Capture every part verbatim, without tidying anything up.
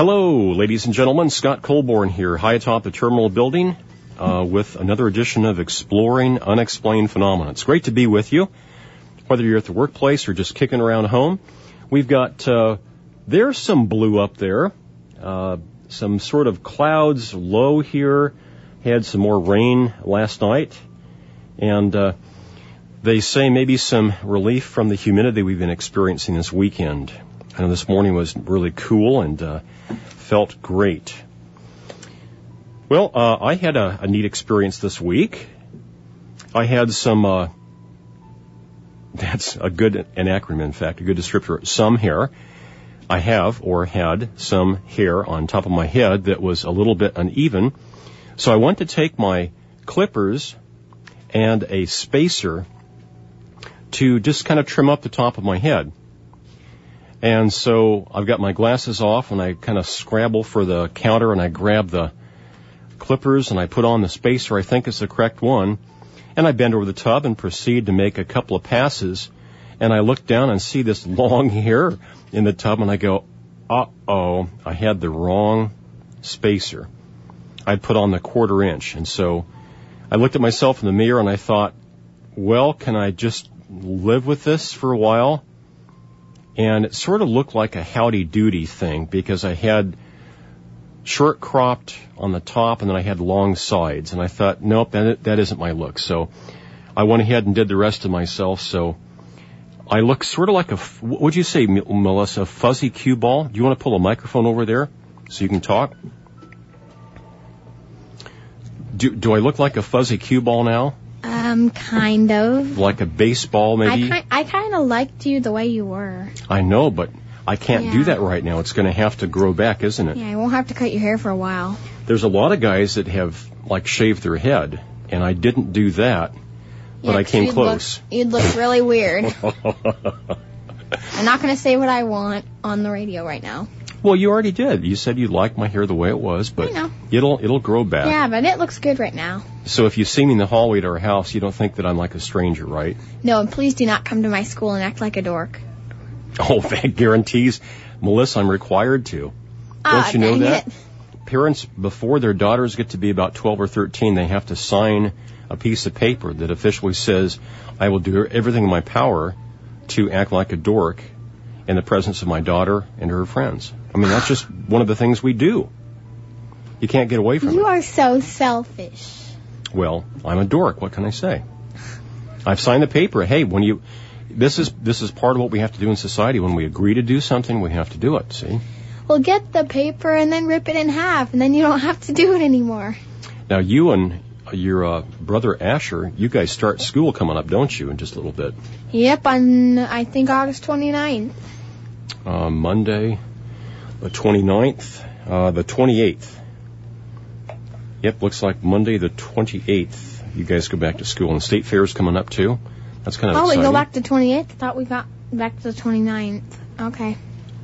Hello, ladies and gentlemen. Scott Colborn here, high atop the terminal building, uh, with another edition of Exploring Unexplained Phenomena. It's great to be with you, whether you're at the workplace or just kicking around home. We've got, uh, there's some blue up there, uh, some sort of clouds low here, had some more rain last night, and, uh, they say maybe some relief from the humidity we've been experiencing this weekend. I know this morning was really cool and uh, felt great. Well, uh, I had a, a neat experience this week. I had some, uh, that's a good, an acronym, in fact, a good descriptor, some hair. I have, or had, some hair on top of my head that was a little bit uneven. So I went to take my clippers and a spacer to just kind of trim up the top of my head. And so I've got my glasses off and I kind of scrabble for the counter and I grab the clippers and I put on the spacer I think is the correct one. And I bend over the tub and proceed to make a couple of passes. And I look down and see this long hair in the tub and I go, uh-oh, I had the wrong spacer. I'd put on the quarter inch. And so I looked at myself in the mirror and I thought, well, can I just live with this for a while? And it sort of looked like a howdy doody thing because I had short cropped on the top and then I had long sides. And I thought, nope, that, that isn't my look. So I went ahead and did the rest of myself. So I look sort of like a, what would you say, Melissa, a fuzzy cue ball? Do you want to pull a microphone over there so you can talk? Do, do I look like a fuzzy cue ball now? Um, kind of. Like a baseball, maybe? I, I kind of liked you the way you were. I know, but I can't yeah. do that right now. It's going to have to grow back, isn't it? Yeah, you won't have to cut your hair for a while. There's a lot of guys that have, like, shaved their head, and I didn't do that, but yeah, I came you'd close. Look, you'd look really weird. I'm not going to say what I want on the radio right now. Well, you already did. You said you liked my hair the way it was, but I know. it'll it'll grow back. Yeah, but it looks good right now. So if you see me in the hallway to our house, you don't think that I'm like a stranger, right? No, and please do not come to my school and act like a dork. Oh, that guarantees. Melissa, I'm required to. Ah, Don't you know dang that? it. Parents, before their daughters get to be about twelve or thirteen, they have to sign a piece of paper that officially says, I will do everything in my power to act like a dork in the presence of my daughter and her friends. I mean, that's just one of the things we do. You can't get away from it. You are so selfish. Well, I'm a dork. What can I say? I've signed the paper. Hey, when you, this is this is part of what we have to do in society. When we agree to do something, we have to do it. See? Well, get the paper and then rip it in half, and then you don't have to do it anymore. Now, you and your uh, brother Asher, you guys start school coming up, don't you, in just a little bit? Yep, on, I think, August twenty-ninth. Uh, Monday, the twenty-ninth, uh, the twenty-eighth. Yep, looks like Monday the twenty-eighth. You guys go back to school, and State Fair's coming up, too. That's kind of oh, exciting. we go back to the twenty-eighth? I thought we got back to the twenty-ninth. Okay.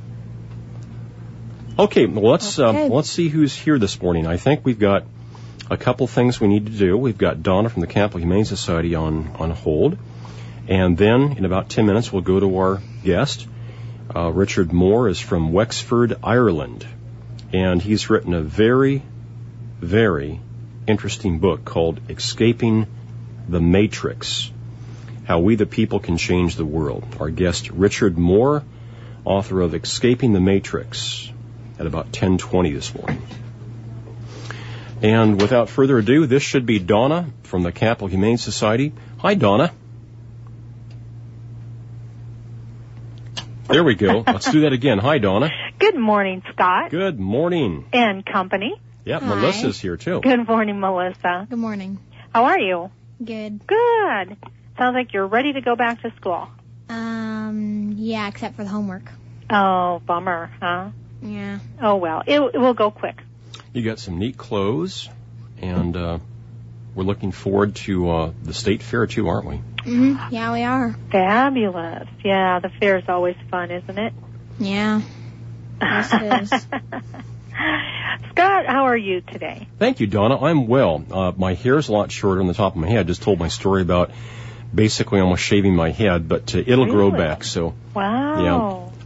Okay, well, let's, okay. Uh, let's see who's here this morning. I think we've got a couple things we need to do. We've got Donna from the Campbell Humane Society on, on hold. And then, in about ten minutes, we'll go to our guest. Uh, Richard Moore is from Wexford, Ireland. And he's written a very, very interesting book called Escaping the Matrix, How We the People Can Change the World. Our guest, Richard Moore, author of Escaping the Matrix, at about ten twenty this morning. And without further ado, this should be Donna from the Campbell Humane Society. Hi, Donna. There we go. Let's do that again. Hi, Donna. Good morning, Scott. Good morning. And company. Yeah, Hi. Melissa's here, too. Good morning, Melissa. Good morning. How are you? Good. Good. Sounds like you're ready to go back to school. Um, yeah, except for the homework. Oh, bummer, huh? Yeah. Oh, well, it, it will go quick. You got some neat clothes, and uh, we're looking forward to uh, the state fair, too, aren't we? Mm-hmm. Yeah, we are. Fabulous. Yeah, the fair's always fun, isn't it? Yeah. Yes, it is. Scott, how are you today? Thank you, Donna. I'm well. Uh, my hair's a lot shorter on the top of my head. I just told my story about basically almost shaving my head, but uh, it'll Really? grow back. So, Wow. yeah.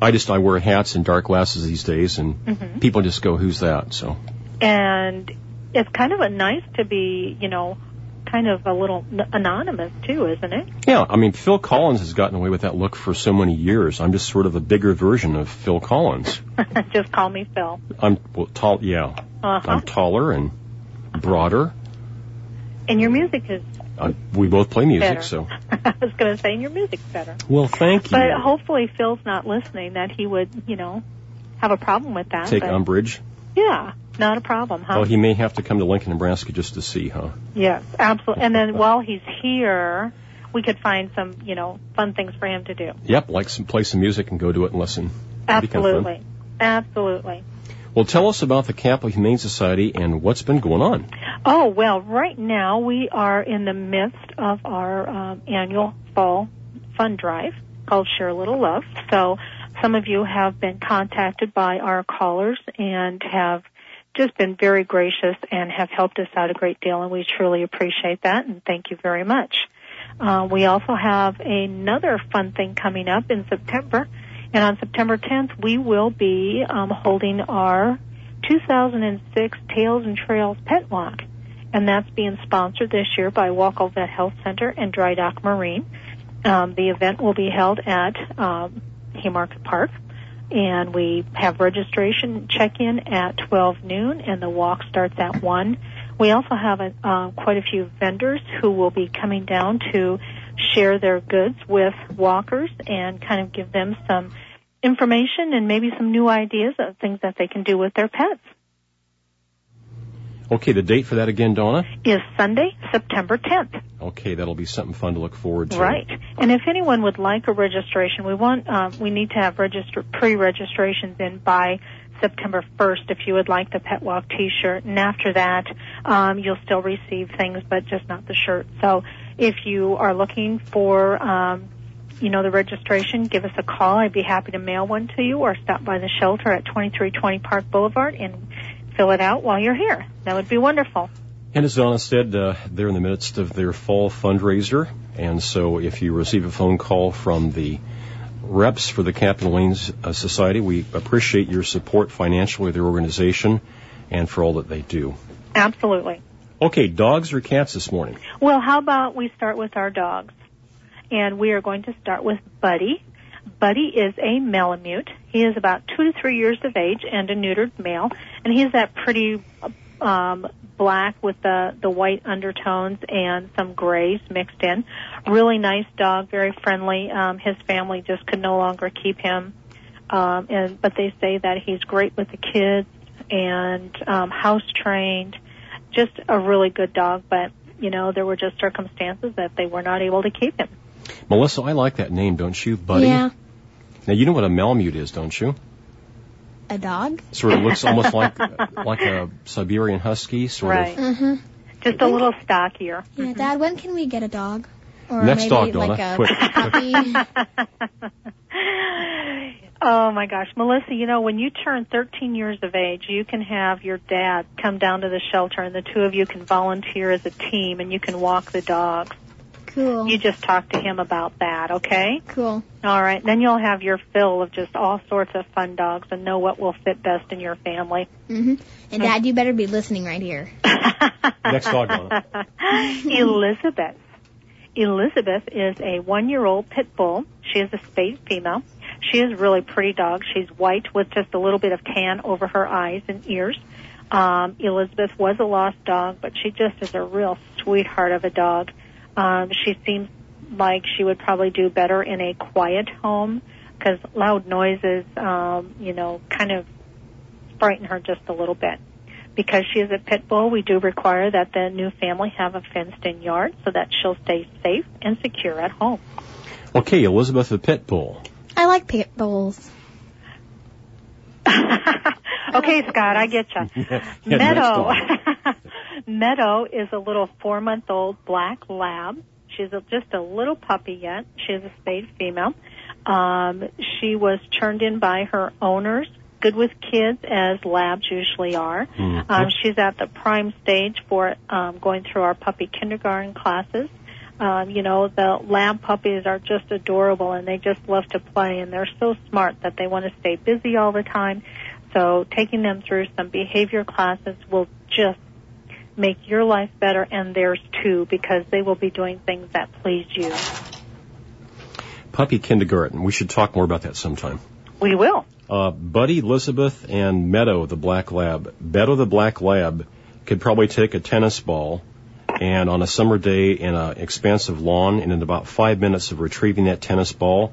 I just, I wear hats and dark glasses these days, and Mm-hmm. people just go, who's that? So, And it's kind of a nice to be, you know, kind of a little n- anonymous too, isn't it? yeah, I mean, Phil Collins has gotten away with that look for so many years. I'm just sort of a bigger version of Phil Collins. Just call me Phil. I'm, well, tall, yeah. Uh-huh. I'm taller and broader. And your music is Uh, we both play music, better. so. I was going to say, and your music's better. Well, thank you. But hopefully Phil's not listening, that he would, you know, have a problem with that. Take but, umbrage. Yeah, not a problem, huh? Well, he may have to come to Lincoln, Nebraska just to see, huh? Yes, absolutely. And then while he's here, we could find some, you know, fun things for him to do. Yep, like some, play some music and go to it and listen. That'd be kind of fun. Absolutely. Absolutely. Well, tell us about the Capital Humane Society and what's been going on. Oh, well, right now we are in the midst of our um, annual fall fund drive called Share a Little Love. So some of you have been contacted by our callers and have just been very gracious and have helped us out a great deal, and we truly appreciate that, and thank you very much. Uh, we also have another fun thing coming up in September, and on September tenth, we will be um, holding our two thousand six Tails and Trails Pet Walk, and that's being sponsored this year by Waco Vet Health Center and Dry Dock Marine. Um, the event will be held at um, Haymarket Park, and we have registration check-in at twelve noon, and the walk starts at one. We also have a, uh, quite a few vendors who will be coming down to share their goods with walkers and kind of give them some information and maybe some new ideas of things that they can do with their pets. Okay, the date for that again, Donna? Is Sunday, September tenth. Okay, that'll be something fun to look forward to. Right. And if anyone would like a registration, we want um, we need to have register pre-registrations in by September first if you would like the Pet Walk T-shirt. And after that, um, you'll still receive things, but just not the shirt. So if you are looking for, um, you know, the registration, give us a call. I'd be happy to mail one to you, or stop by the shelter at twenty-three twenty Park Boulevard and fill it out while you're here. That would be wonderful. And as Donna said, uh, they're in the midst of their fall fundraiser, and so if you receive a phone call from the reps for the Capital Humane Society, we appreciate your support financially of their organization and for all that they do. Absolutely. Okay, dogs or cats this morning? Well, how about we start with our dogs? And we are going to start with Buddy. Buddy is a Malamute. He is about two to three years of age and a neutered male, and he's that pretty um, black with the, the white undertones and some grays mixed in. Really nice dog, very friendly. Um, his family just could no longer keep him, um, and but they say that he's great with the kids and um, house trained. Just a really good dog, but you know there were just circumstances that they were not able to keep him. Melissa, I like that name, don't you, Buddy? Yeah. Now, you know what a Malamute is, don't you? A dog? Sort of looks almost like like a Siberian Husky, sort Right. of. Mm-hmm. Just a little stockier. Yeah, Dad, when can we get a dog? Or Next maybe dog, Donna. like a Quick. puppy? Oh my gosh, Melissa, you know, when you turn thirteen years of age, you can have your dad come down to the shelter and the two of you can volunteer as a team and you can walk the dogs. Cool. You just talk to him about that, okay? Cool. All right. Then you'll have your fill of just all sorts of fun dogs and know what will fit best in your family. Mm-hmm. And Dad, you better be listening right here. Next dog, Donna. Elizabeth. Elizabeth is a one-year-old pit bull. She is a spayed female. She is a really pretty dog. She's white with just a little bit of tan over her eyes and ears. Um, Elizabeth was a lost dog, but she just is a real sweetheart of a dog. Um, she seems like she would probably do better in a quiet home because loud noises, um, you know, kind of frighten her just a little bit. Because she is a pit bull, we do require that the new family have a fenced-in yard so that she'll stay safe and secure at home. Okay, Elizabeth the Pit Bull. I like pit bulls. Okay, Scott, I get you. Yeah, Meadow. next dog. Meadow is a little four-month-old black lab. She's a, just a little puppy yet. She is a spayed female. Um, she was turned in by her owners, good with kids, as labs usually are. Mm-hmm. Um, she's at the prime stage for um, going through our puppy kindergarten classes. Um, you know, the lab puppies are just adorable, and they just love to play, and they're so smart that they want to stay busy all the time. So taking them through some behavior classes will just make your life better and theirs too, because they will be doing things that please you. Puppy kindergarten. We should talk more about that sometime. We will. Uh, Buddy, Elizabeth, and Meadow, the black lab. Meadow, the black lab, could probably take a tennis ball and on a summer day in an expansive lawn, and in about five minutes of retrieving that tennis ball,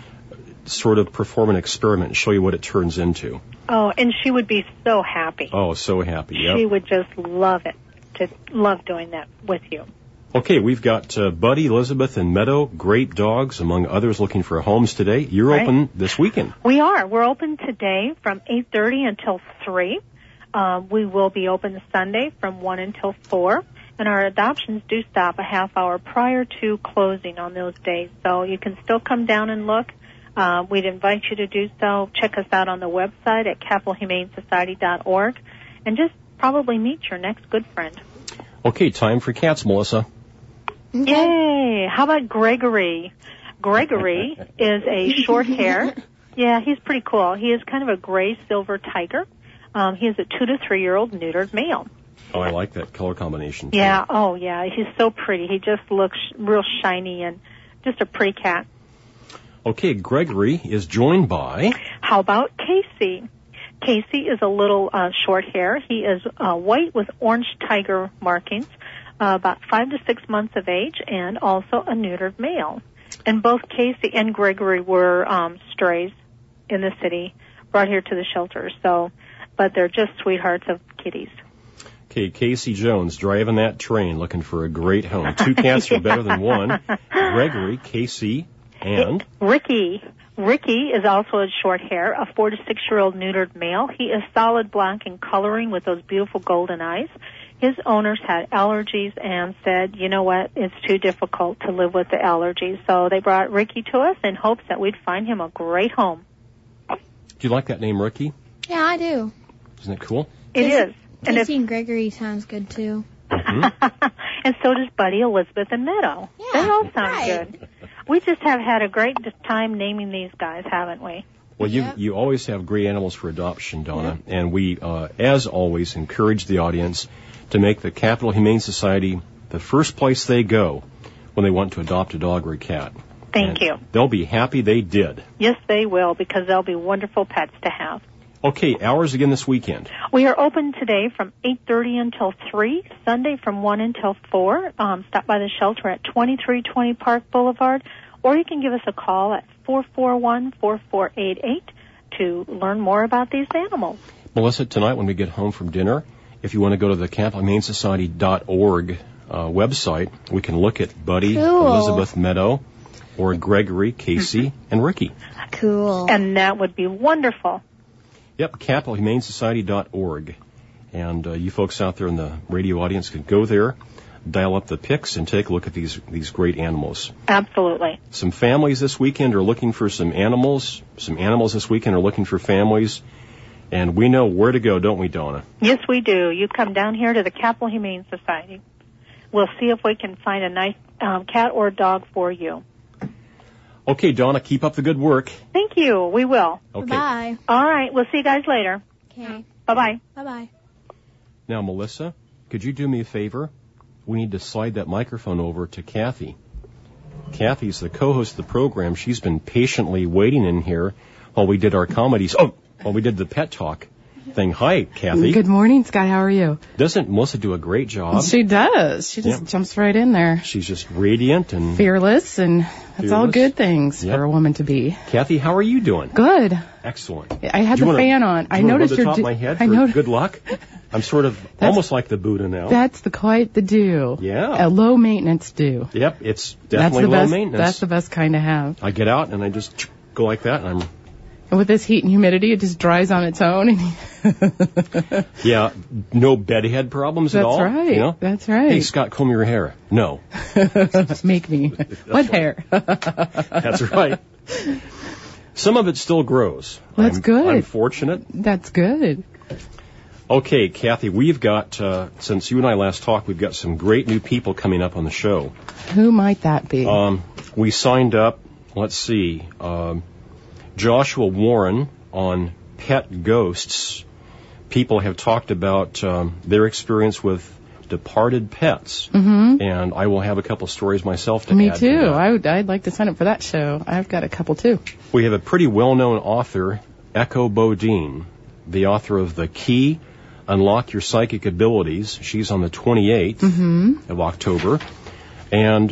sort of perform an experiment and show you what it turns into. Oh, and she would be so happy. Oh, so happy, yep. She would just love it, to love doing that with you. Okay, we've got uh, Buddy, Elizabeth, and Meadow, great dogs, among others, looking for homes today. You're right. Open this weekend. We are. We're open today from eight thirty until three. Um, we will be open Sunday from one until four. And our adoptions do stop a half hour prior to closing on those days. So you can still come down and look. Uh, we'd invite you to do so. Check us out on the website at capital humane society dot org. And just probably meet your next good friend. Okay, time for cats, Melissa. Okay. Yay! How about Gregory? Gregory is a short hair. Yeah, he's pretty cool. He is kind of a gray-silver tiger. Um, he is a two to three-year-old neutered male. Oh, I like that color combination, too. Yeah, oh, yeah. He's so pretty. He just looks real shiny and just a pretty cat. Okay, Gregory is joined by... How about Casey? Casey is a little uh, short hair. He is uh, white with orange tiger markings. Uh, about five to six months of age, and also a neutered male. And both Casey and Gregory were um, strays in the city, brought here to the shelters. So, but they're just sweethearts of kitties. Okay, Casey Jones driving that train, looking for a great home. Two cats are better than one. Gregory, Casey, and Ricky. Ricky is also a short hair, a four to six year old neutered male. He is solid black in coloring with those beautiful golden eyes. His owners had allergies and said, you know what, it's too difficult to live with the allergies. So they brought Ricky to us in hopes that we'd find him a great home. Do you like that name, Ricky? Yeah, I do. Isn't it cool? It is. And Casey and Gregory sounds good, too. Mm-hmm. And so does Buddy, Elizabeth, and Meadow. Yeah, they all sound right. good. We just have had a great time naming these guys, haven't we? Well, you Yep. you always have great animals for adoption, Donna. Yep. And we, uh, as always, encourage the audience to make the Capital Humane Society the first place they go when they want to adopt a dog or a cat. Thank and you. They'll be happy they did. Yes, they will, because they'll be wonderful pets to have. Okay, hours again this weekend. We are open today from eight thirty until three, Sunday from one until four. Um, stop by the shelter at twenty-three twenty Park Boulevard, or you can give us a call at four four one, four four eight eight to learn more about these animals. Melissa, tonight when we get home from dinner, if you want to go to the capital humane society dot org uh, website, we can look at Buddy, Cool. Elizabeth, Meadow, or Gregory, Casey, and Ricky. Cool. And that would be wonderful. Yep, capital humane society dot org. And uh, you folks out there in the radio audience can go there, dial up the pics, and take a look at these these great animals. Absolutely. Some families this weekend are looking for some animals. Some animals this weekend are looking for families. And we know where to go, don't we, Donna? Yes, we do. You come down here to the Capital Humane Society. We'll see if we can find a nice um, cat or dog for you. Okay, Donna, keep up the good work. Thank you. We will. Okay. Bye. All right. We'll see you guys later. Okay. Bye-bye. Bye-bye. Now, Melissa, could you do me a favor? We need to slide that microphone over to Kathy. Kathy's the co-host of the program. She's been patiently waiting in here while we did our comedies. Oh, while we did the pet talk thing. Hi, Kathy. Good morning, Scott. How are you? Doesn't Melissa do a great job? She does. She just Yep. jumps right in there. She's just radiant and Fearless, and that's all Fearless. good things Yep. for a woman to be. Kathy, how are you doing? Good. Excellent. I had Do you the wanna- fan on. do I you wanna noticed rub the your top do- of my head I for noticed good luck. I'm sort of almost like the Buddha now. That's the quite the do. Yeah. A low maintenance do. Yep, it's That's definitely the low best. maintenance. That's the best kind to have. I get out and I just go like that, and I'm And with this heat and humidity, it just dries on its own. And yeah, no bedhead problems at That's all. right. You know? That's right. Hey, Scott, comb your hair. No, Make me. What hair? that's right. Some of it still grows. That's I'm, good. I'm fortunate. That's good. Okay, Kathy, we've got, uh, since you and I last talked, we've got some great new people coming up on the show. Who might that be? Um, we signed up, let's see, um, Joshua Warren on pet ghosts. People have talked about um, their experience with departed pets. Mm-hmm. And I will have a couple stories myself to Me add too. to that. I would, I'd like to sign up for that show. I've got a couple too. We have a pretty well-known author, Echo Bodine, the author of The Key, Unlock Your Psychic Abilities. She's on the twenty-eighth Mm-hmm. of October. And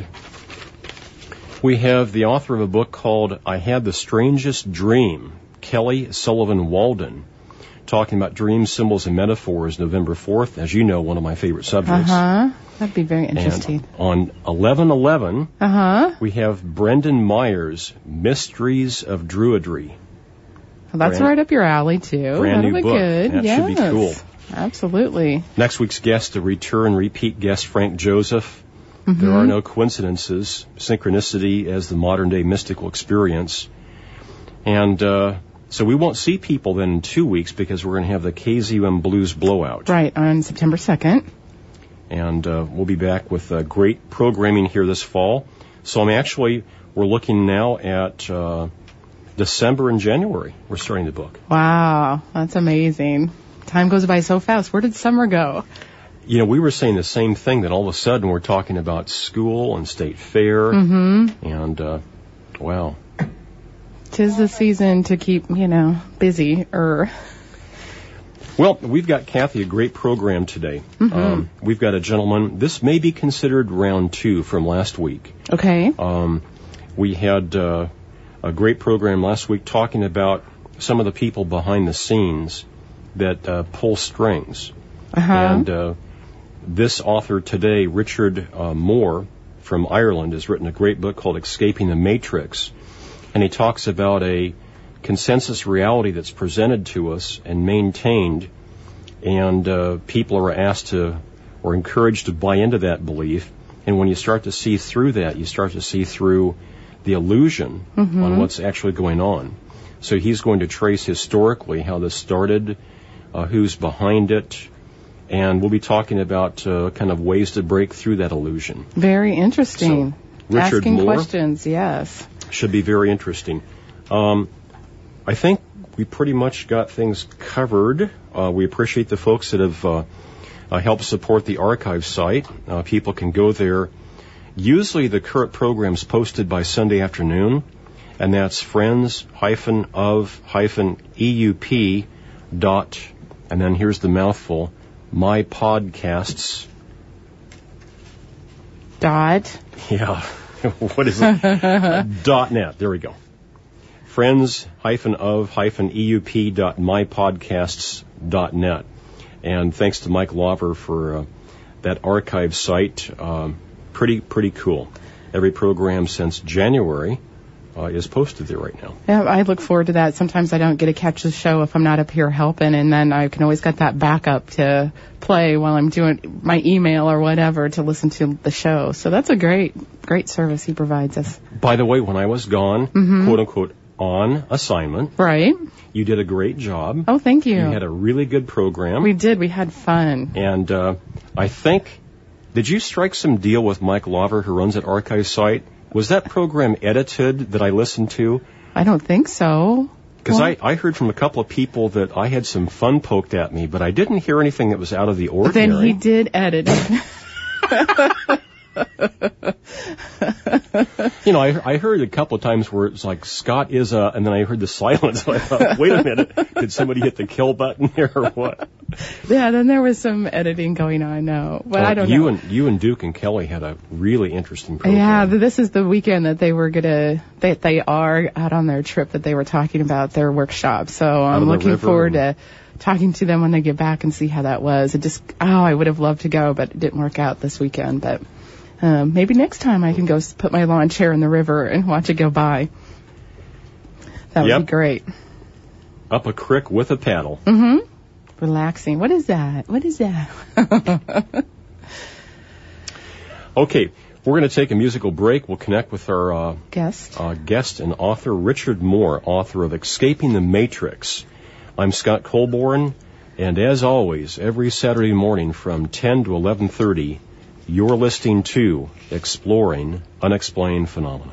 we have the author of a book called I Had the Strangest Dream, Kelly Sullivan Walden, talking about dreams, symbols, and metaphors, November fourth. As you know, one of my favorite subjects. Uh-huh. That'd be very interesting. And on eleven eleven, Uh-huh. we have Brendan Myers, Mysteries of Druidry. Well, that's brand- right up your alley, too. brand That'll new be book. good. That yes. should be cool. Absolutely. Next week's guest, a return, repeat guest, Frank Joseph. Mm-hmm. There are no coincidences, synchronicity as the modern-day mystical experience. And uh, so we won't see people then in two weeks because we're going to have the K Z U M Blues Blowout. Right, on September second. And uh, we'll be back with uh, great programming here this fall. So I'm actually, we're looking now at uh, December and January. We're starting the book. Wow, that's amazing. Time goes by so fast. Where did summer go? You know, we were saying the same thing, that all of a sudden we're talking about school and state fair. Mm-hmm. And, uh, wow. Tis the season to keep, you know, busy. Or Well, we've got, Kathy, a great program today. Mm-hmm. Um, we've got a gentleman, this may be considered round two from last week. Okay. Um, we had uh, a great program last week talking about some of the people behind the scenes that uh, pull strings. Uh-huh. And uh, this author today, Richard uh, Moore from Ireland, has written a great book called Escaping the Matrix. And he talks about a consensus reality that's presented to us and maintained, and uh, people are asked to, or encouraged to buy into that belief. And when you start to see through that, you start to see through the illusion Mm-hmm. on what's actually going on. So he's going to trace historically how this started, uh, who's behind it, and we'll be talking about uh, kind of ways to break through that illusion. Very interesting. So, Richard Asking Moore. questions, yes. Should be very interesting. Um, I think we pretty much got things covered. Uh, we appreciate the folks that have uh, uh, helped support the archive site. Uh, people can go there. Usually the current program's posted by Sunday afternoon, and that's friends hyphen of hyphen E U P dot, and then here's the mouthful, my podcasts. Dot. Yeah. What is it? dot net. There we go. Friends hyphen of hyphen E U P dot my podcasts dot net. And thanks to Mike Lauver for uh, that archive site. Um, pretty, pretty cool. Every program since January uh, is posted there right now. Yeah, I look forward to that. Sometimes I don't get to catch the show if I'm not up here helping, and then I can always get that backup to play while I'm doing my email or whatever to listen to the show. So that's a great, great service he provides us. By the way, when I was gone, Mm-hmm. quote unquote, on assignment, Right? you did a great job. Oh, thank you. You had a really good program. We did. We had fun. And uh, I think, did you strike some deal with Mike Lauver, who runs that archive site? Was that program edited that I listened to? I don't think so. Because Well- I, I heard from a couple of people that I had some fun poked at me, but I didn't hear anything that was out of the ordinary. Then he did edit it. You know, I, I heard a couple of times where it's like, Scott is a, and then I heard the silence. I thought, wait a minute, did somebody hit the kill button there or what? Yeah, then there was some editing going on, no. But Uh, I don't you know. And, you and Duke and Kelly had a really interesting program. Yeah, th- this is the weekend that they were gonna, that they are out on their trip that they were talking about, their workshop. So of I'm the looking river forward and- to talking to them when they get back and see how that was. It just, oh, I would have loved to go, but it didn't work out this weekend. But um, maybe next time I can go s- put my lawn chair in the river and watch it go by. That would Yep. be great. Up a creek with a paddle. Mm-hmm. Relaxing. What is that? What is that? Okay, we're going to take a musical break. We'll connect with our uh, Guest. uh, guest and author, Richard Moore, author of Escaping the Matrix. I'm Scott Colborn. And as always, every Saturday morning from ten to eleven thirty, you're listening to Exploring Unexplained Phenomena.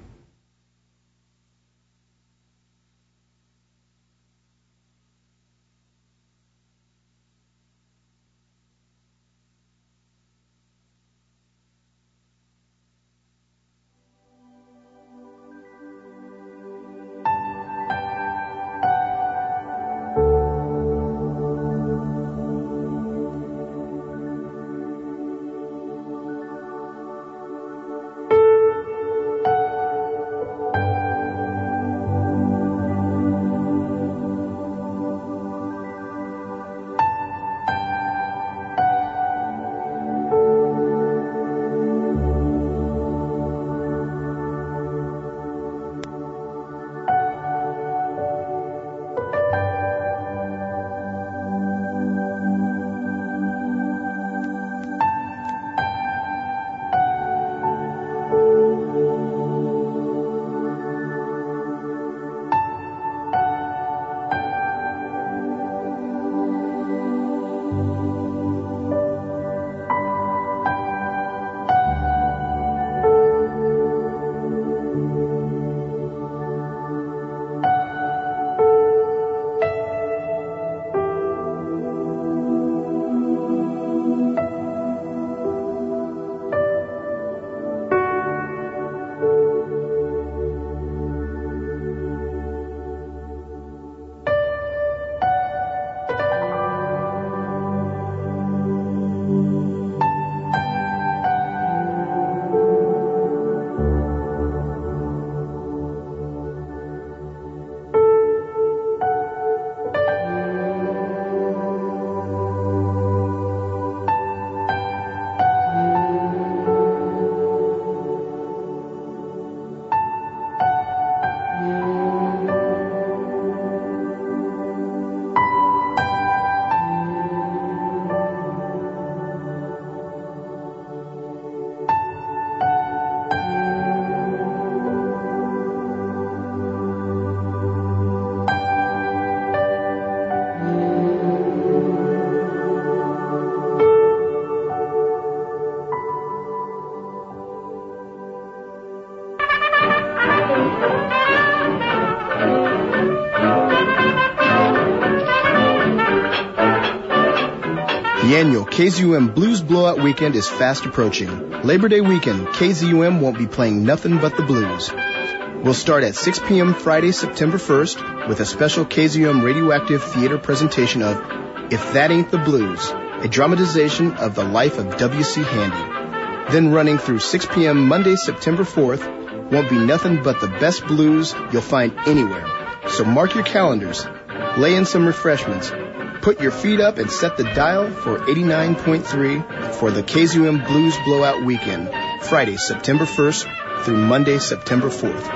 The annual K Z U M Blues Blowout Weekend is fast approaching. Labor Day weekend, K Z U M won't be playing nothing but the blues. We'll start at six p.m. Friday, September first, with a special K Z U M radioactive theater presentation of If That Ain't the Blues, a dramatization of the life of W C Handy. Then running through six p.m. Monday, September fourth, won't be nothing but the best blues you'll find anywhere. So mark your calendars, lay in some refreshments, put your feet up and set the dial for eighty-nine point three for the K Z U M Blues Blowout Weekend, Friday, September first through Monday, September fourth.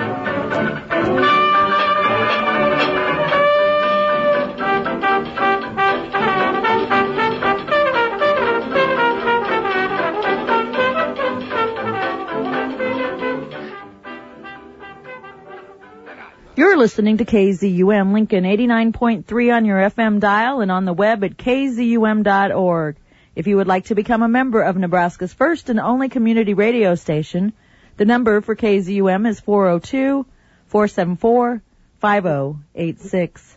You're listening to K Z U M Lincoln eighty-nine point three on your F M dial and on the web at k z u m dot org. If you would like to become a member of Nebraska's first and only community radio station, the number for K Z U M is four oh two, four seven four, five oh eight six.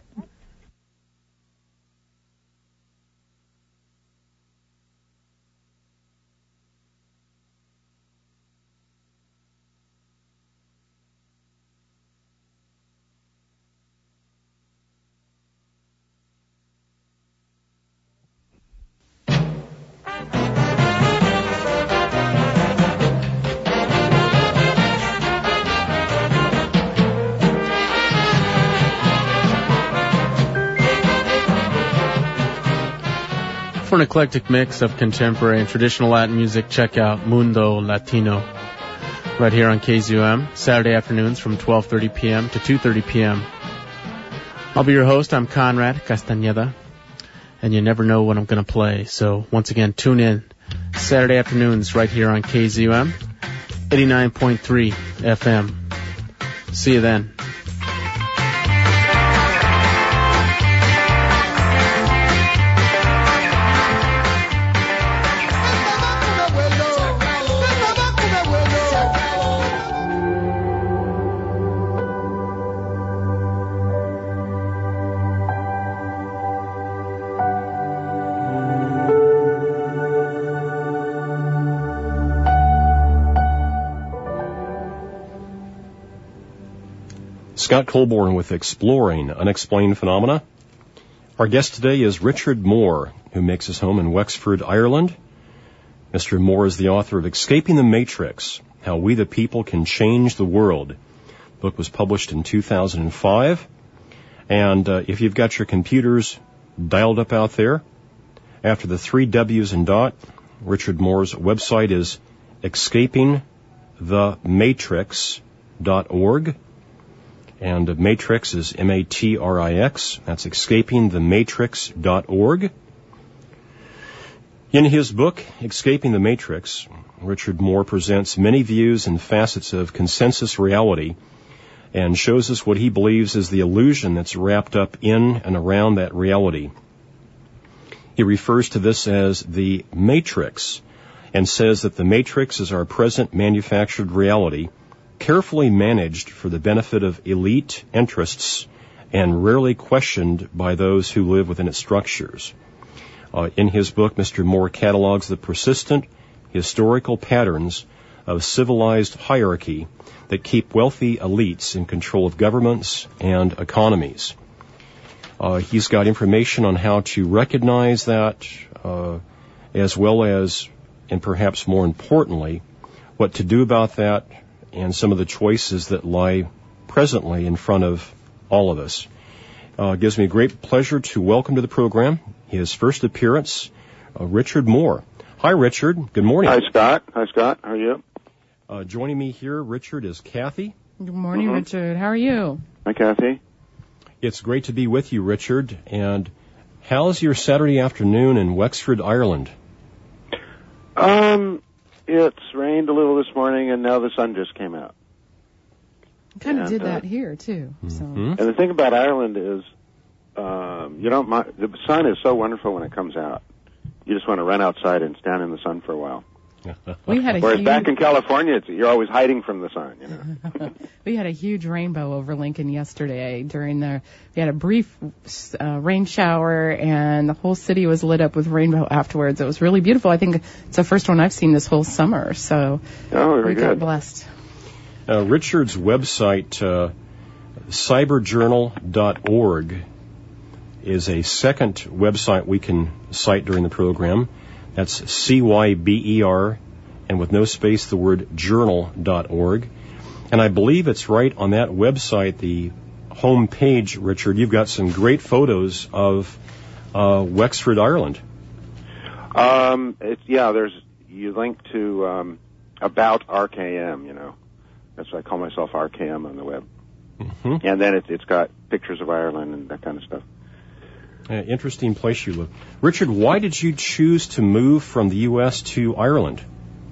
For an eclectic mix of contemporary and traditional Latin music, check out Mundo Latino right here on K Z U M, Saturday afternoons from twelve thirty p.m. to two thirty p.m. I'll be your host. I'm Conrad Castañeda, and you never know what I'm going to play. So once again, tune in Saturday afternoons right here on K Z U M, eighty-nine point three F M. See you then. Scott Colborn with Exploring Unexplained Phenomena. Our guest today is Richard Moore, who makes his home in Wexford, Ireland. Mister Moore is the author of Escaping the Matrix, How We the People Can Change the World. The book was published in two thousand five. And uh, if you've got your computers dialed up out there, after the three W's and dot, Richard Moore's website is escaping the matrix dot org. And Matrix is M A T R I X. That's escaping the matrix dot org. In his book, Escaping the Matrix, Richard Moore presents many views and facets of consensus reality and shows us what he believes is the illusion that's wrapped up in and around that reality. He refers to this as the Matrix and says that the Matrix is our present manufactured reality, carefully managed for the benefit of elite interests and rarely questioned by those who live within its structures. Uh, in his book, Mister Moore catalogs the persistent historical patterns of civilized hierarchy that keep wealthy elites in control of governments and economies. Uh, he's got information on how to recognize that, uh, as well as, and perhaps more importantly, what to do about that and some of the choices that lie presently in front of all of us. Uh, it gives me great pleasure to welcome to the program his first appearance, uh, Richard Moore. Hi, Richard. Good morning. Hi, Scott. Hi, Scott. How are you? Uh, joining me here, Richard, is Kathy. Good morning, Mm-hmm. Richard. How are you? Hi, Kathy. It's great to be with you, Richard. And how's your Saturday afternoon in Wexford, Ireland? Um, it's rained a little this morning, and now the sun just came out. Kind of And, did uh, that here, too. So. Hmm? And the thing about Ireland is, um, you don't mind, the sun is so wonderful when it comes out. You just want to run outside and stand in the sun for a while. We had a Whereas huge, back in California, it's, you're always hiding from the sun, you know. we had a huge rainbow over Lincoln yesterday during the, we had a brief uh, rain shower and the whole city was lit up with rainbow afterwards. It was really beautiful. I think it's the first one I've seen this whole summer, so Oh, very we got good. blessed. Uh, Richard's website, uh, cyber journal dot org, is a second website we can cite during the program. That's C Y B E R, and with no space, the word journal dot org. And I believe it's right on that website, the home page, Richard. You've got some great photos of uh, Wexford, Ireland. Um, it's, yeah, there's, you link to, um, about R K M, you know. That's why I call myself R K M on the web. Mm-hmm. And then it, it's got pictures of Ireland and that kind of stuff. Uh, interesting place you live. Richard, why did you choose to move from the U S to Ireland?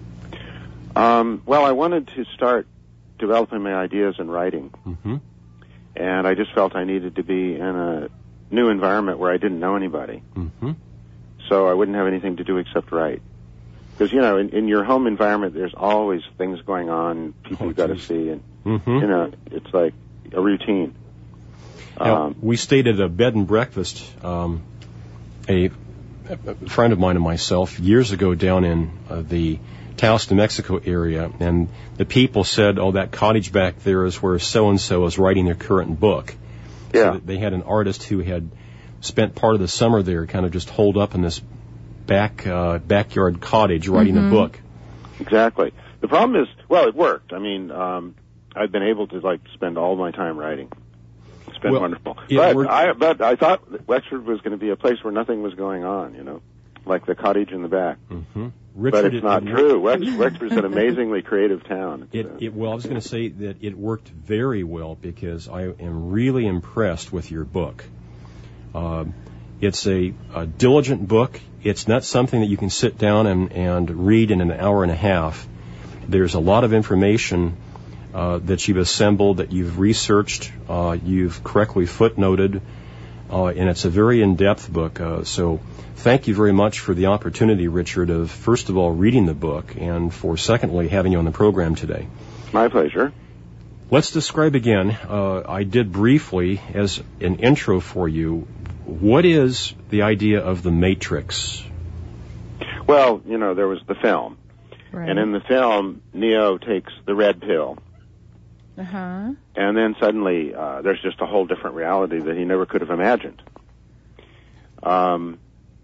Um, well, I wanted to start developing my ideas in writing. Mm-hmm. And I just felt I needed to be in a new environment where I didn't know anybody. Mm-hmm. So I wouldn't have anything to do except write. Because, you know, in, in your home environment, there's always things going on, people Oh, you've got to geez. see, and, Mm-hmm. you know, it's like a routine. Now, Um, we stayed at a bed and breakfast, um, a, a friend of mine and myself, years ago down in uh, the Taos, New Mexico area, and the people said, oh, that cottage back there is where so-and-so is writing their current book. yeah. So they had an artist who had spent part of the summer there kind of just holed up in this back uh, backyard cottage writing Mm-hmm. a book. Exactly. The problem is, well, it worked. I mean, um, I've been able to, like, spend all my time writing. It's been Well, wonderful. it But worked- I, but I thought that Wexford was going to be a place where nothing was going on, you know, like the cottage in the back. Mm-hmm. But it's it- not it, true. Wex- Wexford's an amazingly creative town. It, It's, uh, it, well, I was going to say that it worked very well because I am really impressed with your book. Um, it's a, a diligent book. It's not something that you can sit down and, and read in an hour and a half. There's a lot of information uh, that you've assembled, that you've researched, uh, you've correctly footnoted, uh, and it's a very in-depth book. Uh, so thank you very much for the opportunity, Richard, of first of all reading the book, and for secondly having you on the program today. my pleasure. Let's describe again, uh, I did briefly as an intro for you, what is the idea of the Matrix? Well, you know, there was the film. Right. And in the film, Neo takes the red pill. Uh-huh. And then suddenly uh, there's just a whole different reality that he never could have imagined. Um,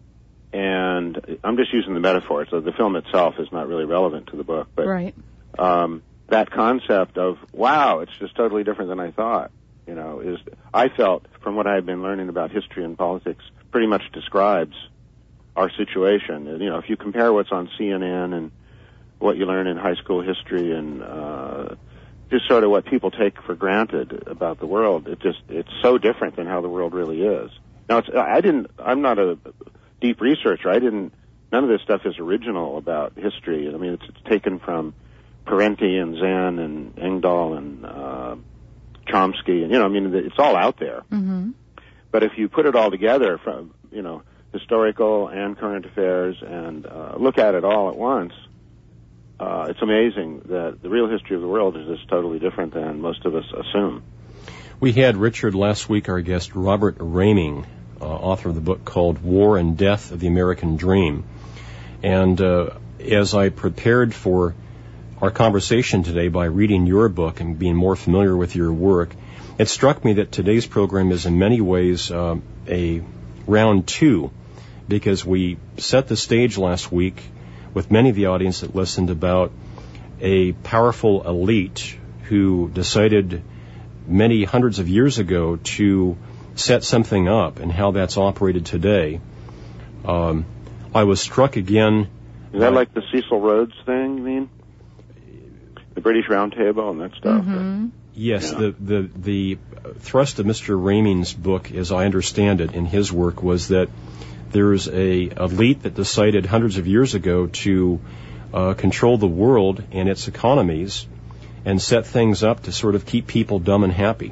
and I'm just using the metaphor, so the film itself is not really relevant to the book. But Right. um, that concept of, wow, it's just totally different than I thought, you know, is, I felt, from what I've been learning about history and politics, pretty much describes our situation. And, you know, if you compare what's on C N N and what you learn in high school history and uh, just sort of what people take for granted about the world, it just, it's so different than how the world really is. Now, it's, I didn't, I'm not a deep researcher. I didn't, none of this stuff is original about history. I mean, it's, it's taken from Parenti and Zen and Engdahl and uh, Chomsky, and, you know, I mean, it's all out there. Mm-hmm. But if you put it all together from, you know, historical and current affairs and uh, look at it all at once, uh, it's amazing that the real history of the world is just totally different than most of us assume. We had Richard last week, our guest, Robert Raming, uh, author of the book called War and Death of the American Dream. And uh, as I prepared for our conversation today by reading your book and being more familiar with your work, it struck me that today's program is in many ways uh, a round two, because we set the stage last week with many of the audience that listened about a powerful elite who decided many hundreds of years ago to set something up and how that's operated today. Um, I was struck again. Is that like the Cecil Rhodes thing, you mean? The British Round Table and that stuff? Mm-hmm. Yes, Yeah. the, the, the thrust of Mister Raming's book, as I understand it, in his work, was that there's a elite that decided hundreds of years ago to uh, control the world and its economies and set things up to sort of keep people dumb and happy.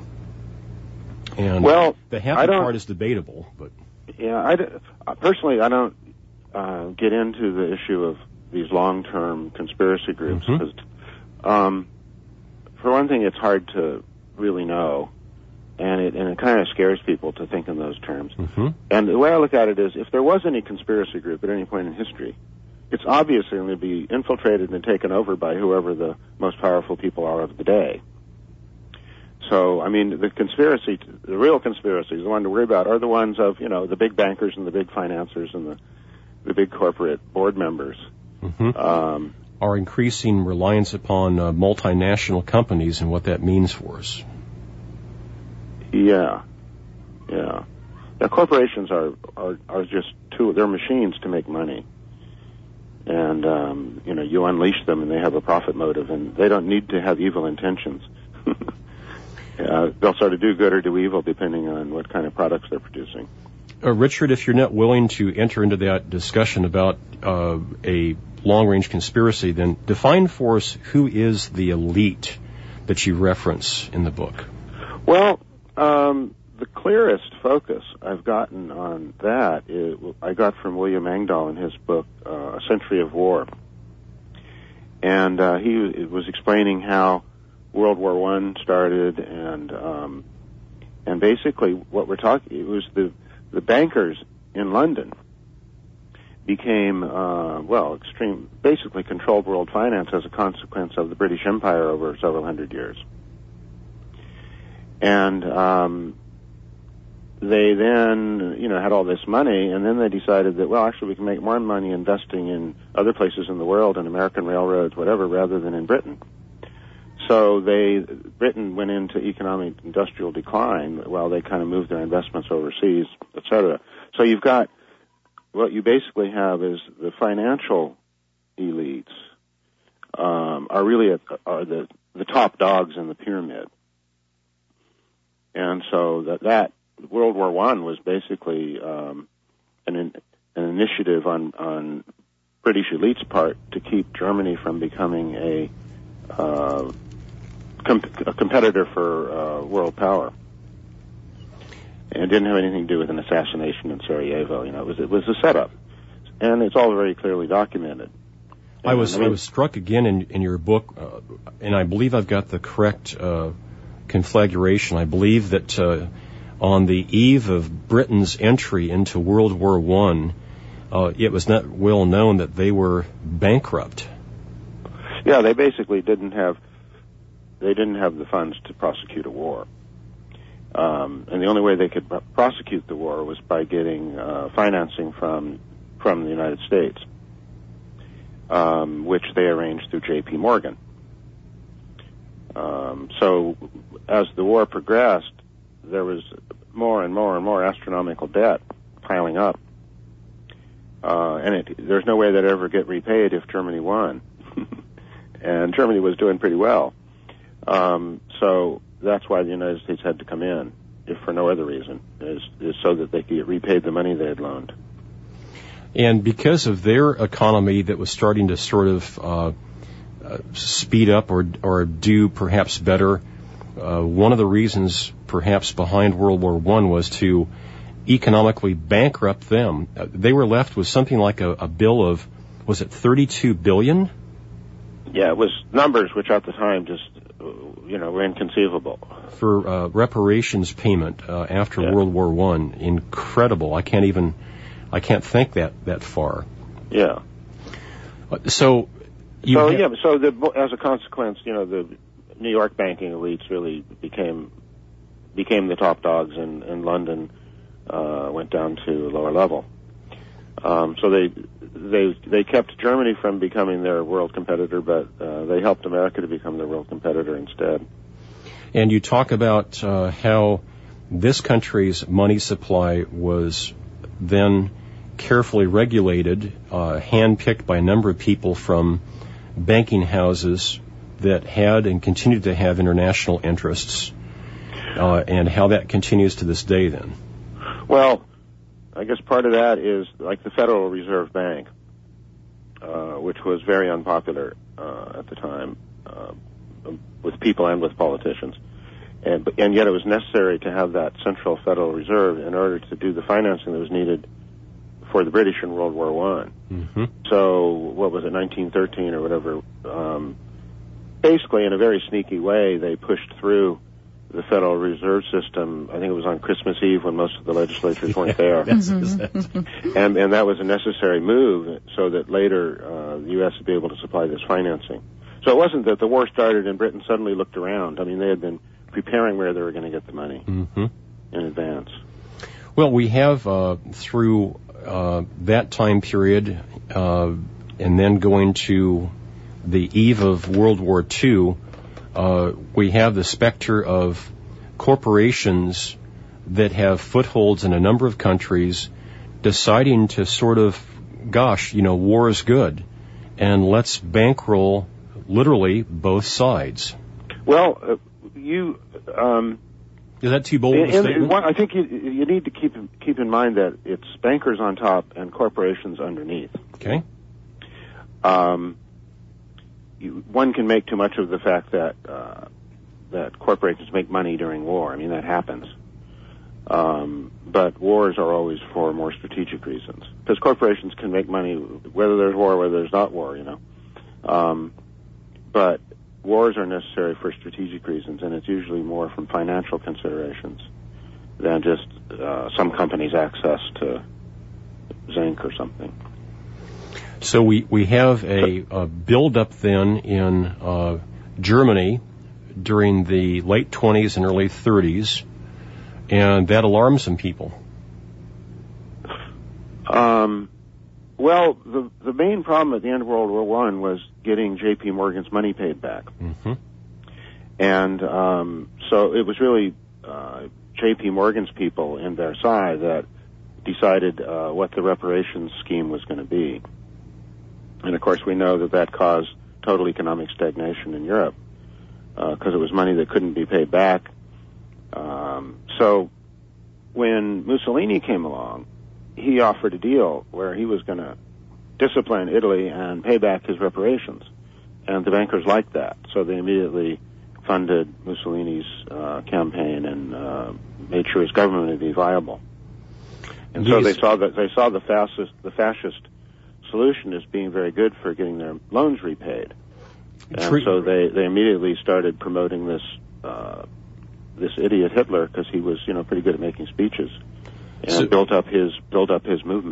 And well, the I happy don't, part is debatable, but yeah, I d- personally, I don't uh, get into the issue of these long-term conspiracy groups Mhm. because, um, for one thing, it's hard to really know, and it and it kind of scares people to think in those terms. mm-hmm. And the way I look at it is, if there was any conspiracy group at any point in history, it's obviously going to be infiltrated and taken over by whoever the most powerful people are of the day. So, I mean, the conspiracy, the real conspiracies, the one to worry about, are the ones of, you know, the big bankers and the big financiers and the, the big corporate board members. Mm-hmm. Um, Our increasing reliance upon uh, multinational companies and what that means for us. yeah, yeah. Now, corporations are, are, are just two, they're machines to make money. And, um, you know, you unleash them and they have a profit motive, and they don't need to have evil intentions. uh, they'll sort of do good or do evil depending on what kind of products they're producing. Uh, Richard, if you're not willing to enter into that discussion about uh, a long-range conspiracy, then define for us who is the elite that you reference in the book. Well, um, the clearest focus I've gotten on that is, I got from William Engdahl in his book, uh, A Century of War. And uh, he was explaining how World War One started, and um, and basically what we're talking, it was the, the bankers in London became, uh, well, extreme, basically controlled world finance as a consequence of the British Empire over several hundred years. And um, they then, you know, had all this money, and then they decided that, well, actually we can make more money investing in other places in the world, in American railroads, whatever, rather than in Britain. So they, Britain went into economic industrial decline while they kind of moved their investments overseas, et cetera. So you've got, what you basically have is the financial elites um, are really at, are the, the top dogs in the pyramid. And so that, that World War One was basically um, an, an initiative on, on British elites' part to keep Germany from becoming a uh, com- a competitor for uh, world power. And it didn't have anything to do with an assassination in Sarajevo. You know, it was it was a setup, and it's all very clearly documented. I was I mean, I was struck again in, in your book, uh, and I believe I've got the correct uh, conflagration. I believe that uh, on the eve of Britain's entry into World War One, uh, it was not well known that they were bankrupt. Yeah, they basically didn't have they didn't have the funds to prosecute a war. Um, and the only way they could pr- prosecute the war was by getting uh, financing from from the United States, um, which they arranged through J P Morgan. Um, so as the war progressed, there was more and more and more astronomical debt piling up. Uh, and it, there's no way that it ever get repaid if Germany won. And Germany was doing pretty well. Um, so that's why the United States had to come in, if for no other reason, is, is so that they could get repaid the money they had loaned. And because of their economy that was starting to sort of uh, uh, speed up or or do perhaps better, uh, one of the reasons perhaps behind World War One was to economically bankrupt them. Uh, they were left with something like a, a bill of, was it thirty-two billion dollars? Yeah, it was numbers which at the time just, you know, were inconceivable. For uh, reparations payment uh, after yeah. World War One. Incredible. I can't even, I can't think that, that far. Yeah. Uh, so, you so ha- yeah, so the, as a consequence, you know, the New York banking elites really became, became the top dogs, and, and London uh, went down to a lower level. Um, so they, they, they kept Germany from becoming their world competitor, but uh, they helped America to become their world competitor instead. And you talk about uh, how this country's money supply was then carefully regulated, uh, handpicked by a number of people from banking houses that had and continued to have international interests, uh, and how that continues to this day then. Well, I guess part of that is like the Federal Reserve Bank, uh, which was very unpopular uh, at the time uh, with people and with politicians. And, and yet it was necessary to have that central Federal Reserve in order to do the financing that was needed for the British in World War One. Mm-hmm. So what was it, nineteen thirteen or whatever? Um, basically, in a very sneaky way, they pushed through the Federal Reserve System. I think it was on Christmas Eve when most of the legislators weren't there. and, and that was a necessary move so that later uh, the U S would be able to supply this financing. So it wasn't that the war started and Britain suddenly looked around. I mean, they had been preparing where they were going to get the money mm-hmm. in advance. Well, we have uh, through uh, that time period uh, and then going to the eve of World War Two, Uh, we have the specter of corporations that have footholds in a number of countries deciding to sort of, gosh, you know, war is good, and let's bankroll literally both sides. Well, uh, you... Um, is that too bold in, a statement? One, I think you, you need to keep keep in mind that it's bankers on top and corporations underneath. Okay. Um... You, one can make too much of the fact that uh, that corporations make money during war. I mean, that happens. Um, but wars are always for more strategic reasons. Because corporations can make money whether there's war or whether there's not war, you know. Um, but wars are necessary for strategic reasons, and it's usually more from financial considerations than just uh, some company's access to zinc or something. So we, we have a, a build-up then in uh, Germany during the late twenties and early thirties, and that alarmed some people. Um, well, the the main problem at the end of World War One was getting J P Morgan's money paid back. Mm-hmm. And um, so it was really uh, J P Morgan's people in Versailles that decided uh, what the reparations scheme was going to be. And, of course, we know that that caused total economic stagnation in Europe because uh, it was money that couldn't be paid back. Um, so when Mussolini came along, he offered a deal where he was going to discipline Italy and pay back his reparations. And the bankers liked that. So they immediately funded Mussolini's uh, campaign and uh, made sure his government would be viable. And so they saw that they saw the fascist, the fascist solution as being very good for getting their loans repaid, and True. so they, they immediately started promoting this uh, this idiot Hitler because he was you know pretty good at making speeches, and so, built up his built up his movement.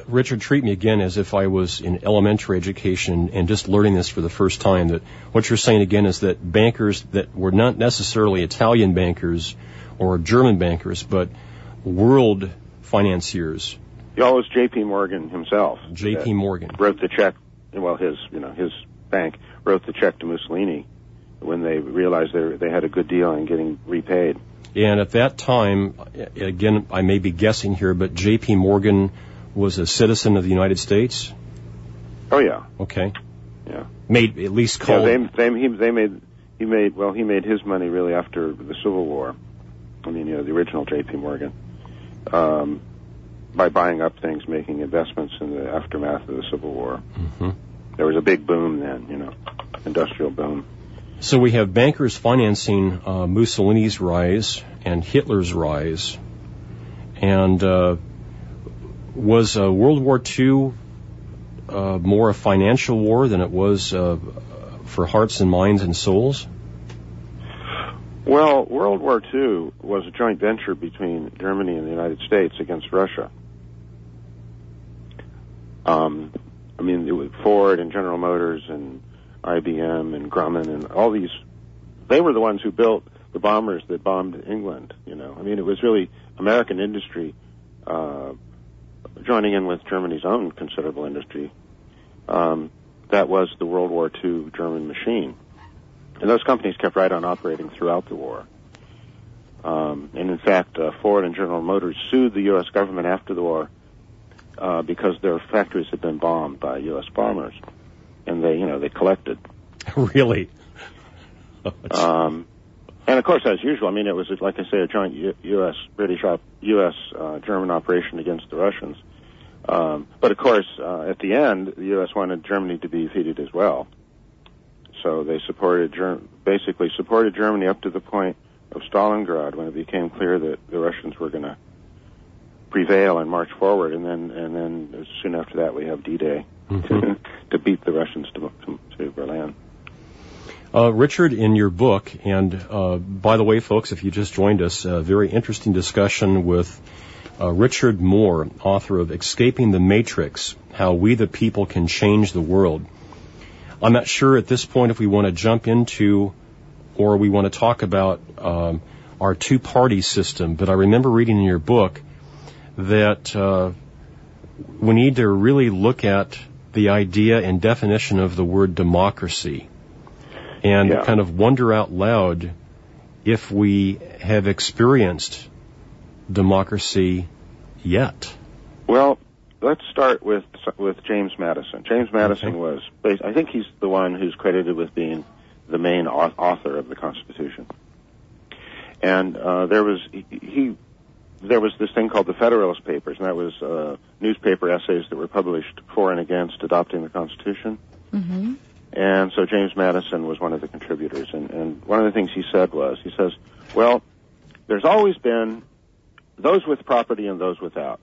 Richard, treat me again as if I was in elementary education and just learning this for the first time, that what you're saying again is that bankers that were not necessarily Italian bankers or German bankers, but world financiers. Yeah, it was J P. Morgan himself. J P. Morgan. Wrote the check, well, his, you know, his bank wrote the check to Mussolini when they realized they, they had a good deal and getting repaid. And at that time, again, I may be guessing here, but J P. Morgan was a citizen of the United States? Oh, yeah. Okay. Yeah. Made, at least called... Yeah, they, they, he, they made, he made, well, he made his money really after the Civil War. I mean, you know, the original J P. Morgan. Um, by buying up things, making investments in the aftermath of the Civil War. Mm-hmm. There was a big boom then, you know, industrial boom. So we have bankers financing uh, Mussolini's rise and Hitler's rise. And uh, was uh, World War Two uh, more a financial war than it was uh, for hearts and minds and souls? Well, World War Two was a joint venture between Germany and the United States against Russia. Um, I mean, it was Ford and General Motors and I B M and Grumman and all these, they were the ones who built the bombers that bombed England, you know. I mean, it was really American industry uh, joining in with Germany's own considerable industry. Um, that was the World War Two German machine. And those companies kept right on operating throughout the war. Um, and in fact, uh, Ford and General Motors sued the U S government after the war uh, because their factories had been bombed by U S bombers. And they, you know, they collected. Really? um, and of course, as usual, I mean, it was, like I say, a joint U S British, op- U S uh, German operation against the Russians. Um, but of course, uh, at the end, the U S wanted Germany to be defeated as well. So they supported, Ger- basically supported Germany up to the point of Stalingrad, when it became clear that the Russians were going to prevail and march forward. And then, and then soon after that, we have D-Day. Mm-hmm. to beat the Russians to, to, to Berlin. Uh, Richard, in your book, and uh, by the way, folks, if you just joined us, a very interesting discussion with uh, Richard Moore, author of Escaping the Matrix, How We the People Can Change the World. I'm not sure at this point if we want to jump into or we want to talk about um, our two-party system, but I remember reading in your book that uh, we need to really look at the idea and definition of the word democracy and yeah. kind of wonder out loud if we have experienced democracy yet. Well, let's start with with James Madison. James Madison okay. was, based, I think he's the one who's credited with being the main author of the Constitution. And uh, there was he, he there was this thing called the Federalist Papers, and that was uh, newspaper essays that were published for and against adopting the Constitution. Mm-hmm. And so James Madison was one of the contributors. And, and one of the things he said was, he says, well, there's always been those with property and those without.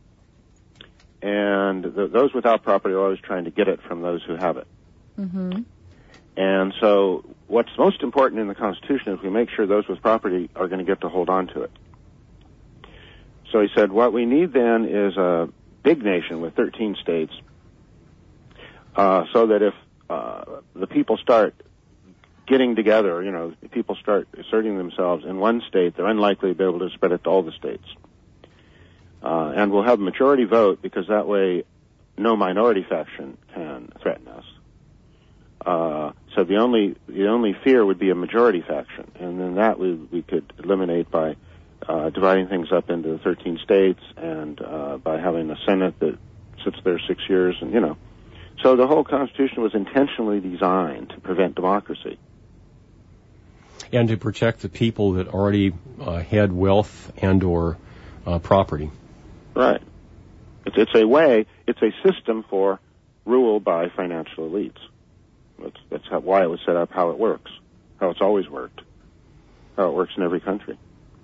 And the, those without property are always trying to get it from those who have it. Mm-hmm. And so what's most important in the Constitution is we make sure those with property are going to get to hold on to it. So he said, what we need then is a big nation with thirteen states, uh, so that if uh, the people start getting together, you know, if people start asserting themselves in one state, they're unlikely to be able to spread it to all the states. Uh, and we'll have a majority vote because that way no minority faction can threaten us. Uh, so the only the only fear would be a majority faction, and then that we we could eliminate by uh, dividing things up into thirteen states and uh, by having a Senate that sits there six years, and you know. So the whole Constitution was intentionally designed to prevent democracy. And to protect the people that already uh, had wealth and or uh, property. Right. It's, it's a way, it's a system for rule by financial elites. That's, that's how, why it was set up, how it works, how it's always worked, how it works in every country.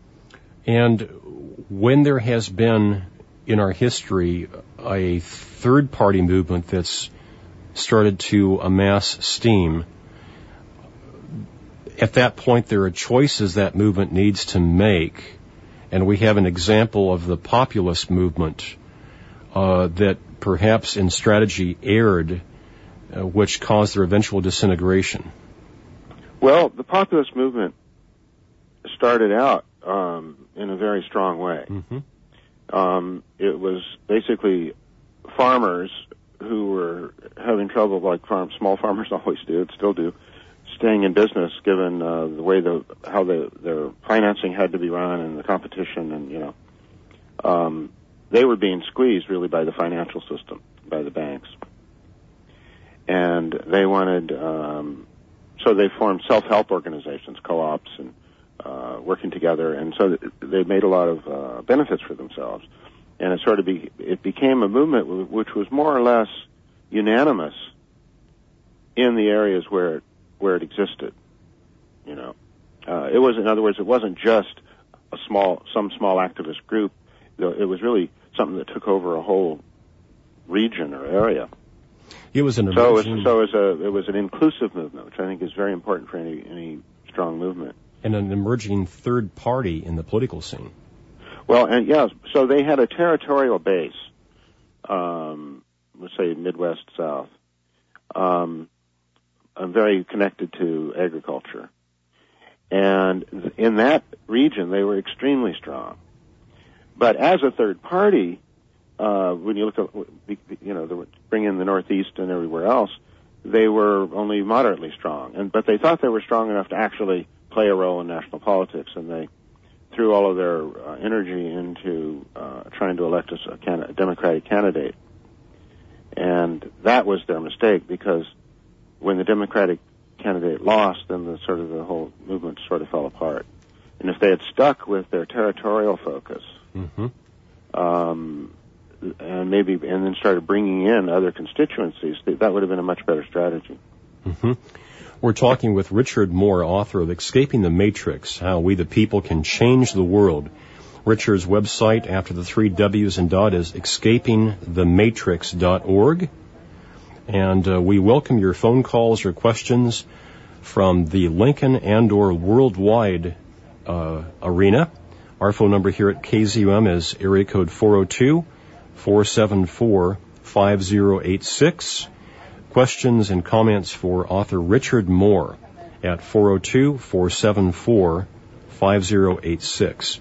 And when there has been in our history a third-party movement that's started to amass steam, at that point there are choices that movement needs to make, and we have an example of the populist movement uh, that perhaps in strategy erred, uh, which caused their eventual disintegration? Well, the populist movement started out um, in a very strong way. Mm-hmm. Um, it was basically farmers who were having trouble, like farm, small farmers always did, still do, staying in business given uh, the way the how the, their financing had to be run and the competition, and you know, um, they were being squeezed really by the financial system, by the banks, and they wanted. Um, so they formed self-help organizations, co-ops, and uh, working together, and so they made a lot of uh, benefits for themselves. And it sort of be, it became a movement which was more or less unanimous in the areas where it, where it existed. You know, uh, it was, in other words, it wasn't just a small, some small activist group. It was really something that took over a whole region or area. It was an so. It emerging... was, so it was a it was an inclusive movement, which I think is very important for any any strong movement. And an emerging third party in the political scene. Well, and yeah, so they had a territorial base, um, let's say Midwest South, um, very connected to agriculture. And in that region, they were extremely strong. But as a third party, uh, when you look at, you know, bring in the Northeast and everywhere else, they were only moderately strong. And but they thought they were strong enough to actually play a role in national politics, and they threw all of their uh, energy into uh, trying to elect a, can- a Democratic candidate. And that was their mistake, because when the Democratic candidate lost, then the sort of the whole movement sort of fell apart. And if they had stuck with their territorial focus, mm-hmm. um, and maybe and then started bringing in other constituencies, that would have been a much better strategy. Mm-hmm. We're talking with Richard Moore, author of Escaping the Matrix, How We the People Can Change the World. Richard's website, after the three W's and dot, is escaping the matrix dot org. And uh, we welcome your phone calls or questions from the Lincoln and or worldwide uh, arena. Our phone number here at K Z U M is area code four oh two, four seven four, five oh eight six. Questions and comments for author Richard Moore at four oh two, four seven four, five oh eight six.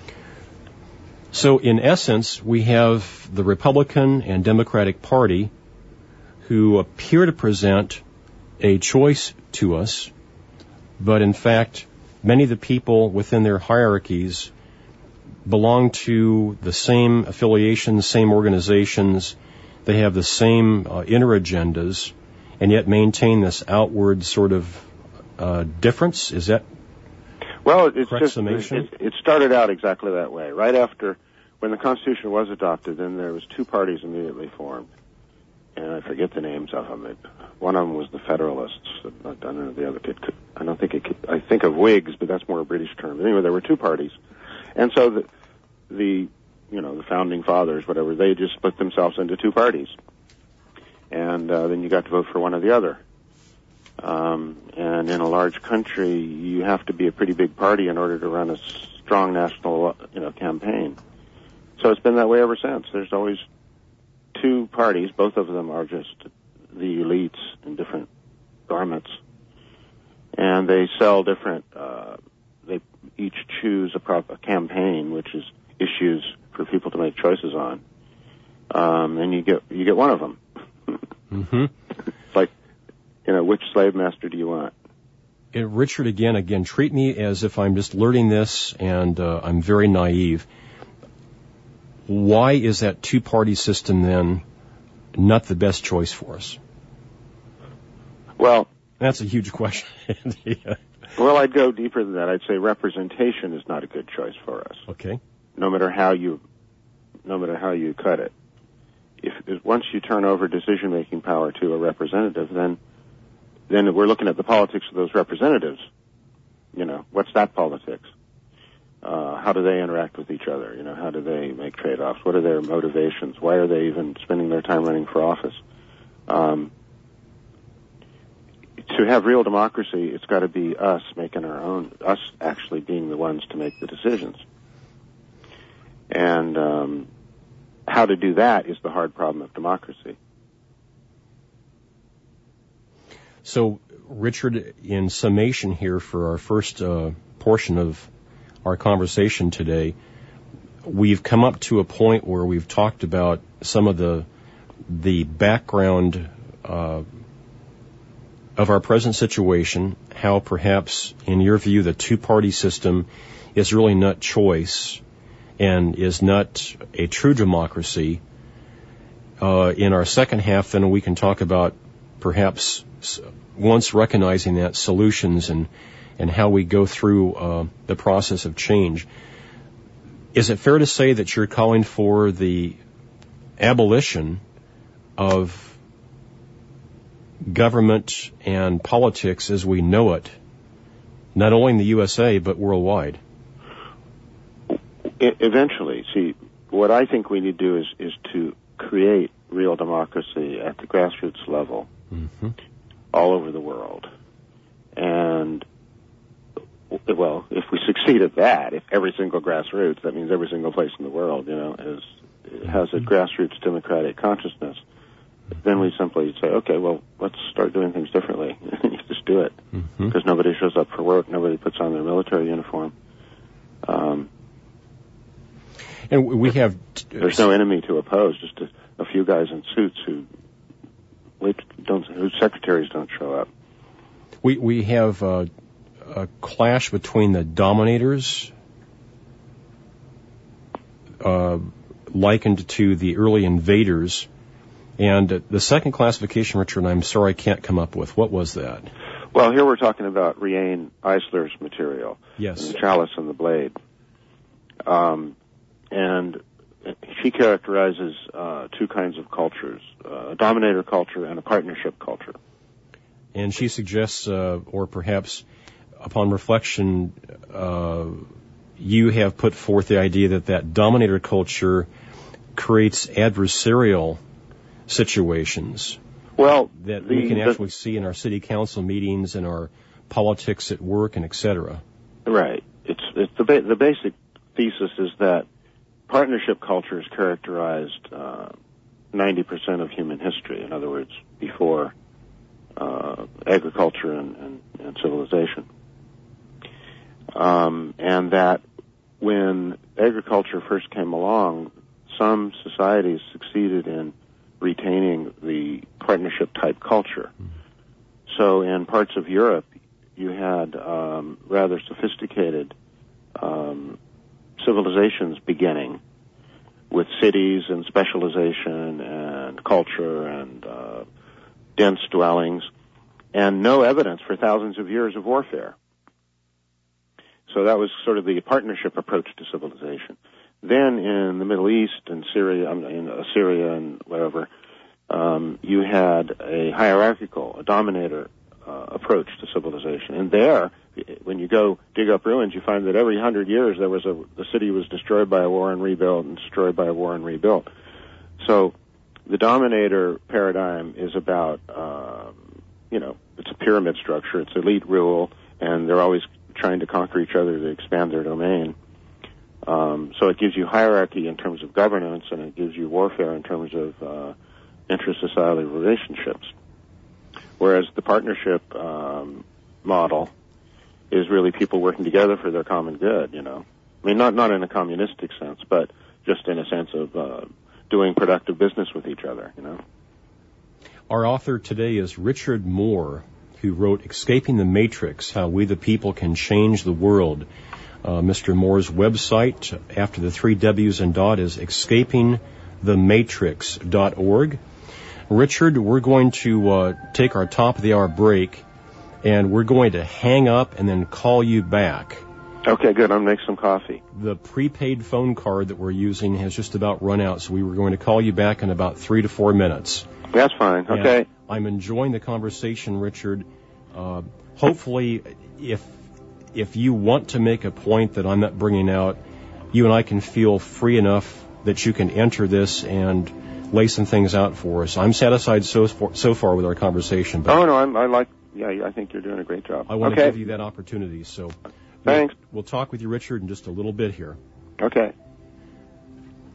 So in essence, we have the Republican and Democratic Party who appear to present a choice to us, but in fact, many of the people within their hierarchies belong to the same affiliations, same organizations. They have the same uh, inner agendas, and yet maintain this outward sort of uh, difference. Is that well? It's correct just summation? It, it started out exactly that way. Right after, when the Constitution was adopted, then there was two parties immediately formed, and I forget the names of them. It, one of them was the Federalists. I don't know the other. It could, I don't think it could. I think of Whigs, but that's more a British term. Anyway, there were two parties, and so the the you know, the founding fathers, whatever, they just split themselves into two parties. And uh, then you got to vote for one or the other. Um, and in a large country, you have to be a pretty big party in order to run a strong national, you know, campaign. So it's been that way ever since. There's always two parties. Both of them are just the elites in different garments. And they sell different, uh, they each choose a, prop, a campaign, which is issues for people to make choices on, um, and you get you get one of them. mm-hmm. It's like, you know, which slave master do you want? Uh, Richard, again, again, treat me as if I'm just learning this, and uh, I'm very naive. Why is that two-party system then not the best choice for us? Well, that's a huge question. yeah. Well, I'd go deeper than that. I'd say representation is not a good choice for us. Okay. No matter how you, no matter how you cut it, if, if once you turn over decision-making power to a representative, then then we're looking at the politics of those representatives. You know, what's that politics? Uh, how do they interact with each other? You know, how do they make trade-offs? What are their motivations? Why are they even spending their time running for office? Um, to have real democracy, it's got to be us making our own, us actually being the ones to make the decisions. And um, how to do that is the hard problem of democracy. So, Richard, in summation here for our first uh, portion of our conversation today, we've come up to a point where we've talked about some of the the background uh, of our present situation, how perhaps, in your view, the two-party system is really not choice and is not a true democracy. Uh, in our second half, then, we can talk about perhaps, once recognizing that, solutions and, and how we go through uh, the process of change. Is it fair to say that you're calling for the abolition of government and politics as we know it, not only in the U S A, but worldwide? Eventually. See, what I think we need to do is, is to create real democracy at the grassroots level, mm-hmm. all over the world. And, well, if we succeed at that, if every single grassroots, that means every single place in the world, you know, is, has a grassroots democratic consciousness, then we simply say, okay, well, let's start doing things differently. You just do it. Mm-hmm. Because nobody shows up for work, nobody puts on their military uniform. Um, and we have... T- there's no enemy to oppose, just a, a few guys in suits who don't, whose secretaries don't show up. We, we have uh, a clash between the dominators, uh, likened to the early invaders. And the second classification, Richard, I'm sorry I can't come up with. What was that? Well, here we're talking about Riane Eisler's material. Yes. The Chalice and the Blade. Um, and she characterizes uh, two kinds of cultures, uh, a dominator culture and a partnership culture. And she suggests, uh, or perhaps upon reflection, uh, you have put forth the idea that that dominator culture creates adversarial situations. Well, that the, we can actually the, see in our city council meetings and our politics at work and et cetera. Right. It's it's the ba- the basic thesis is that partnership culture is characterized uh, ninety percent of human history. In other words, before uh, agriculture and, and, and civilization, um, and that when agriculture first came along, some societies succeeded in retaining the partnership-type culture. Mm-hmm. So in parts of Europe, you had um, rather sophisticated um, civilizations beginning with cities and specialization and culture and uh, dense dwellings, and no evidence for thousands of years of warfare. So that was sort of the partnership approach to civilization. Then in the Middle East and Syria, in Assyria and wherever, um, you had a hierarchical, a dominator uh, approach to civilization. And there, when you go dig up ruins, you find that every hundred years there was a the city was destroyed by a war and rebuilt, and destroyed by a war and rebuilt. So the dominator paradigm is about, um, you know, it's a pyramid structure, it's elite rule, and they're always trying to conquer each other to expand their domain. Um, so it gives you hierarchy in terms of governance, and it gives you warfare in terms of uh, inter-societal relationships. Whereas the partnership um, model is really people working together for their common good, you know. I mean, not not in a communistic sense, but just in a sense of uh, doing productive business with each other, you know. Our author today is Richard Moore, who wrote Escaping the Matrix, How We the People Can Change the World. Uh, Mister Moore's website, after the three W's and dot, is escaping the matrix dot org. Richard, we're going to uh, take our top of the hour break, and we're going to hang up and then call you back. Okay, good. I'm going to make some coffee. The prepaid phone card that we're using has just about run out, so we were going to call you back in about three to four minutes. That's fine. Okay. And I'm enjoying the conversation, Richard. Uh, hopefully, if if you want to make a point that I'm not bringing out, you and I can feel free enough that you can enter this and lay some things out for us. I'm satisfied so far, so far with our conversation. But oh, no, I'm, I like, yeah, I think you're doing a great job. I want okay. to give you that opportunity. So thanks. We'll, we'll talk with you, Richard, in just a little bit here. Okay.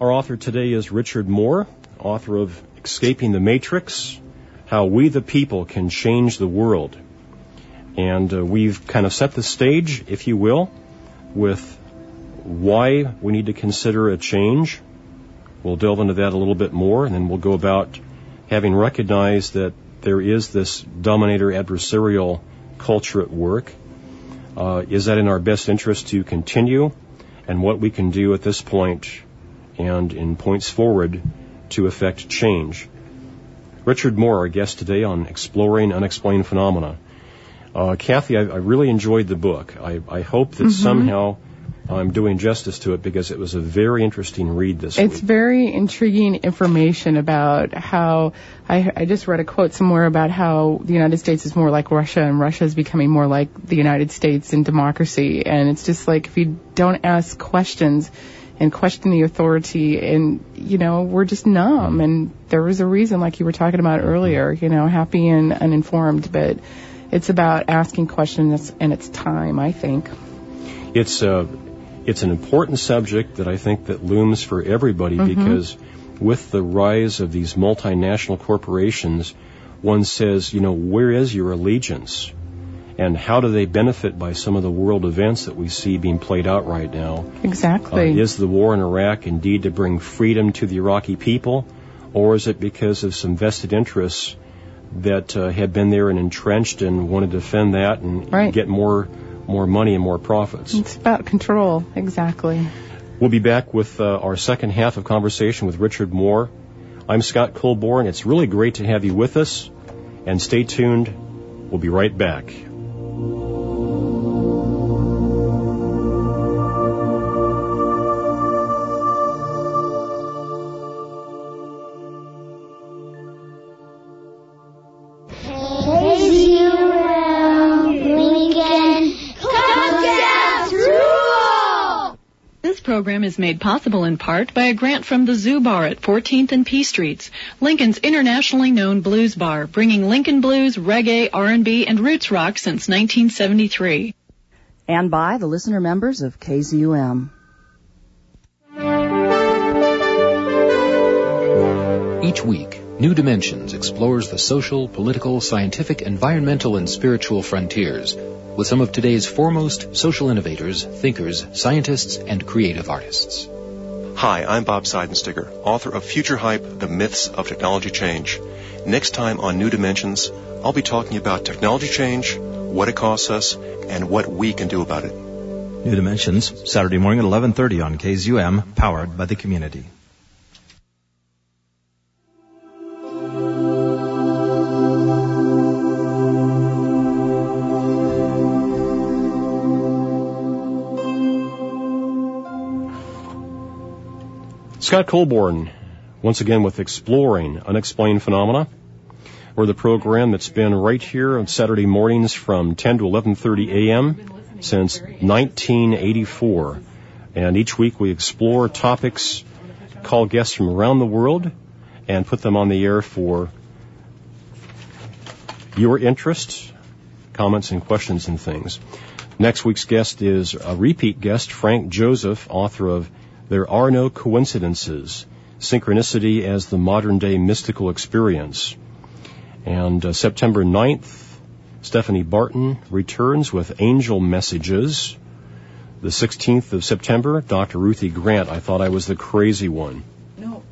Our author today is Richard Moore, author of Escaping the Matrix, How We the People Can Change the World. And uh, we've kind of set the stage, if you will, with why we need to consider a change. We'll delve into that a little bit more, and then we'll go about having recognized that there is this dominator adversarial culture at work. Uh, is that in our best interest to continue, and what we can do at this point and in points forward to effect change? Richard Moore, our guest today on Exploring Unexplained Phenomena. Uh, Kathy, I, I really enjoyed the book. I, I hope that mm-hmm. somehow I'm doing justice to it, because it was a very interesting read this it's week. It's very intriguing information about how, I, I just read a quote somewhere about how the United States is more like Russia, and Russia is becoming more like the United States in democracy. And it's just like, if you don't ask questions and question the authority, and, you know, we're just numb. And there was a reason, like you were talking about earlier, you know, happy and uninformed, but it's about asking questions, and it's time, I think. It's uh, it's an important subject that I think that looms for everybody, mm-hmm. because with the rise of these multinational corporations, one says, you know, where is your allegiance? And how do they benefit by some of the world events that we see being played out right now? Exactly. Uh, is the war in Iraq indeed to bring freedom to the Iraqi people, or is it because of some vested interests that uh, have been there and entrenched and want to defend that and right. get more more money and more profits? It's about control, exactly. We'll be back with uh, our second half of conversation with Richard Moore. I'm Scott Colborn. It's really great to have you with us, and stay tuned. We'll be right back. This program is made possible in part by a grant from the Zoo Bar at fourteenth and P Streets, Lincoln's internationally known blues bar, bringing Lincoln blues, reggae, R and B, and roots rock since nineteen seventy-three. And by the listener members of K Z U M. Each week, New Dimensions explores the social, political, scientific, environmental, and spiritual frontiers with some of today's foremost social innovators, thinkers, scientists, and creative artists. Hi, I'm Bob Seidensticker, author of Future Hype, The Myths of Technology Change. Next time on New Dimensions, I'll be talking about technology change, what it costs us, and what we can do about it. New Dimensions, Saturday morning at eleven thirty on K Z U M, powered by the community. Scott Colborn, once again with Exploring Unexplained Phenomena. We're the program that's been right here on Saturday mornings from ten to eleven thirty a.m. since nineteen eighty-four. And each week we explore topics, call guests from around the world, and put them on the air for your interest, comments and questions and things. Next week's guest is a repeat guest, Frank Joseph, author of There Are No Coincidences, Synchronicity as the Modern-Day Mystical Experience. And uh, September ninth, Stephanie Barton returns with Angel Messages. The sixteenth of September, Doctor Ruthie Grant. I thought I was the crazy one. No.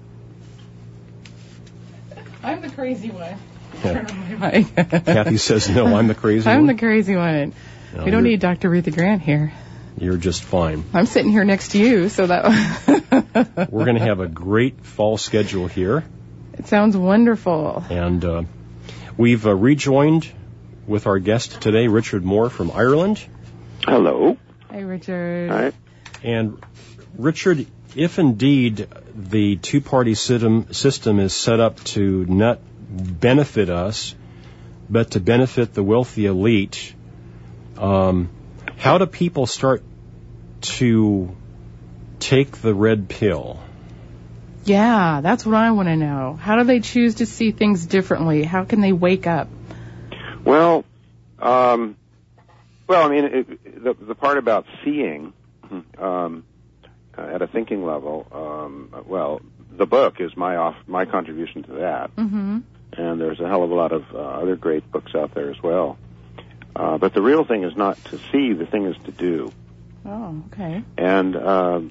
I'm the crazy one. Yeah. Kathy says, no, I'm the crazy I'm one. I'm the crazy one. No, we don't need Doctor Ruthie Grant here. You're just fine. I'm sitting here next to you, so that... We're going to have a great fall schedule here. It sounds wonderful. And uh, we've uh, rejoined with our guest today, Richard Moore from Ireland. Hello. Hi, Richard. Hi. And Richard, if indeed the two-party system, system is set up to not benefit us, but to benefit the wealthy elite, um, how do people start to take the red pill? Yeah, that's what I want to know. How do they choose to see things differently? How can they wake up? Well, um, well, I mean, it, the, the part about seeing, um, at a thinking level, um, well, the book is my off my contribution to that, Mm-hmm. and there's a hell of a lot of uh, other great books out there as well. Uh, but the real thing is not to see; the thing is to do. Oh, okay. And uh,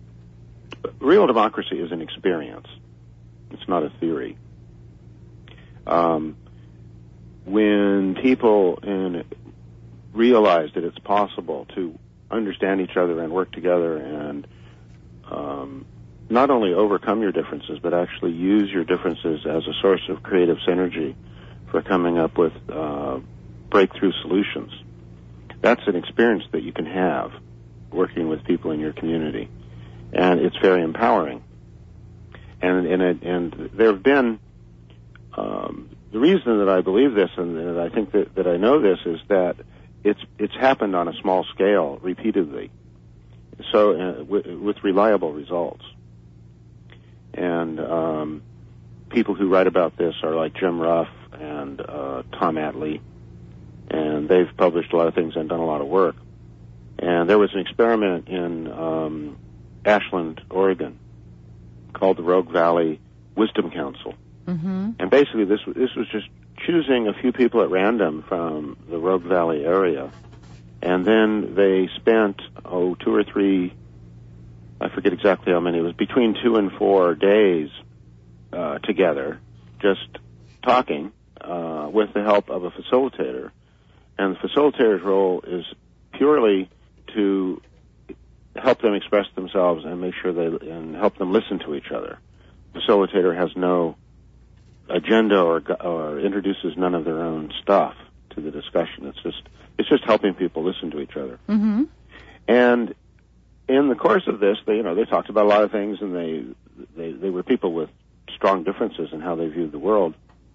real democracy is an experience; it's not a theory. Um, when people in, realize that it's possible to understand each other and work together and um, not only overcome your differences, but actually use your differences as a source of creative synergy for coming up with uh, breakthrough solutions. That's an experience that you can have working with people in your community, and it's very empowering. And and, it, and there have been um, the reason that I believe this and that I think that, that I know this is that it's it's happened on a small scale repeatedly, so uh, w- with reliable results. And um, people who write about this are like Jim Ruff and uh, Tom Atlee, and they've published a lot of things and done a lot of work. And there was an experiment in um, Ashland, Oregon, called the Rogue Valley Wisdom Council. Mm-hmm. And basically this this was just choosing a few people at random from the Rogue Valley area, and then they spent, oh, two or three, I forget exactly how many, it was between two and four days uh, together, just talking uh, with the help of a facilitator. And the facilitator's role is purely to help them express themselves and make sure they, and help them listen to each other. The facilitator has no agenda or, or introduces none of their own stuff to the discussion. It's just it's just helping people listen to each other. Mm-hmm. And in the course of this, they you know they talked about a lot of things, and they they they were people with strong differences in how they viewed the world.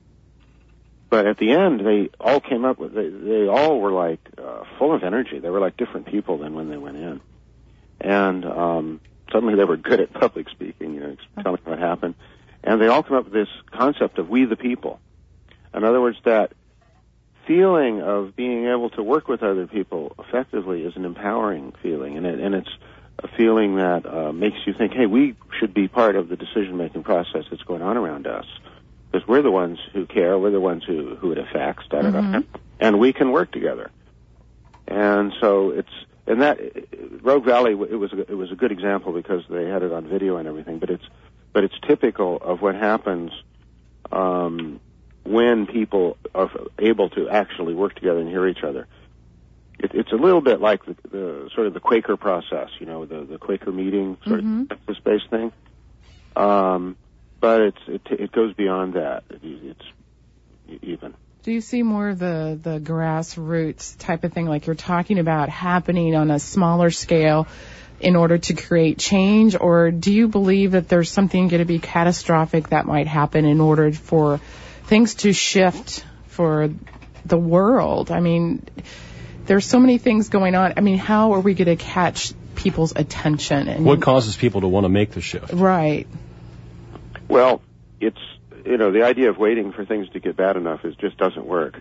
But at the end, they all came up with they they all were like uh, full of energy. They were like different people than when they went in, and um, suddenly they were good at public speaking. You know, telling what happened. And they all come up with this concept of we the people. In other words, that feeling of being able to work with other people effectively is an empowering feeling, and, it, and it's a feeling that uh, makes you think, hey, we should be part of the decision-making process that's going on around us, because we're the ones who care, we're the ones who, who it affects, da, da, da, Mm-hmm. and we can work together. And so it's, and that, Rogue Valley, it was, a, it was a good example because they had it on video and everything, but it's, But it's typical of what happens um, when people are able to actually work together and hear each other. It, it's a little bit like the, the sort of the Quaker process, you know, the, the Quaker meeting sort Mm-hmm. of Texas-based thing. Um, but it's it, it goes beyond that. It, it's even. Do you see more of the, the grassroots type of thing like you're talking about happening on a smaller scale in order to create change, or do you believe that there's something going to be catastrophic that might happen in order for things to shift for the world? I mean, there's so many things going on. I mean, how are we going to catch people's attention? And what causes people to want to make the shift? Right. Well, it's, you know, the idea of waiting for things to get bad enough is just doesn't work.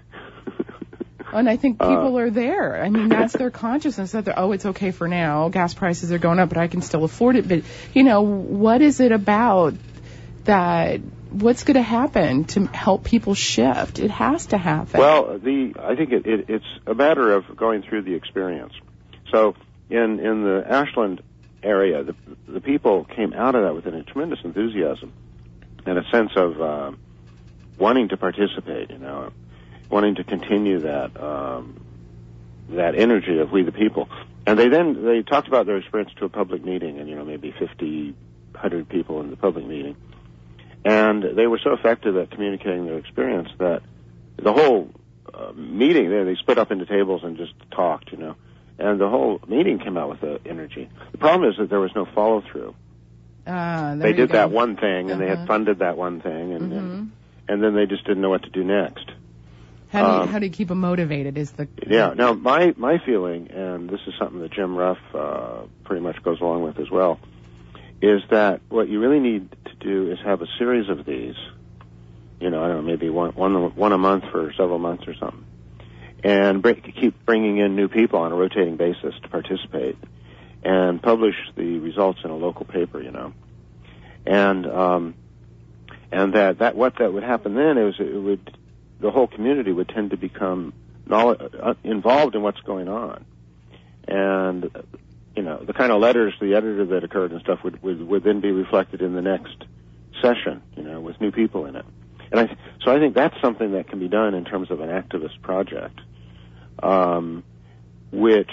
And I think people uh, are there. I mean, that's their consciousness that they're, oh, it's okay for now. Gas prices are going up, but I can still afford it. But, you know, what is it about that? What's going to happen to help people shift? It has to happen. Well, the I think it, it, it's a matter of going through the experience. So in in the Ashland area, the, the people came out of that with a tremendous enthusiasm and a sense of uh, wanting to participate, you know, wanting to continue that um, that energy of we the people. And they then they talked about their experience to a public meeting, and you know maybe fifty, one hundred people in the public meeting, and they were so effective at communicating their experience that the whole uh, meeting they, they split up into tables and just talked, you know, and the whole meeting came out with the energy. The problem is that there was no follow through. Ah, they did go. that one thing, and uh-huh. they had funded that one thing, and, mm-hmm. and and then they just didn't know what to do next. How do you, um, how do you keep them motivated? Is the yeah? Now my my feeling, and this is something that Jim Ruff uh, pretty much goes along with as well, is that what you really need to do is have a series of these. You know, I don't know, maybe one one one a month for several months or something, and bring, keep bringing in new people on a rotating basis to participate. and publish the results in a local paper, you know. And um, and that, that what that would happen then is it would the whole community would tend to become knowledge, uh, involved in what's going on, and you know the kind of letters to the editor that occurred and stuff would would, would then be reflected in the next session, you know, with new people in it. And I, so I think that's something that can be done in terms of an activist project, um, which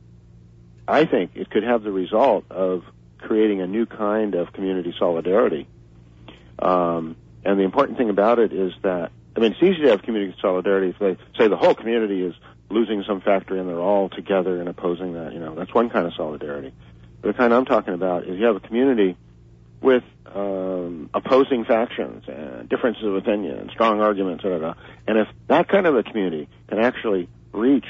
I think it could have the result of creating a new kind of community solidarity. Um, and the important thing about it is that, I mean, it's easy to have community solidarity if they say the whole community is losing some factory and they're all together and opposing that, you know, that's one kind of solidarity. But the kind I'm talking about is you have a community with um, opposing factions and differences of opinion and strong arguments, da, da, da. And if that kind of a community can actually reach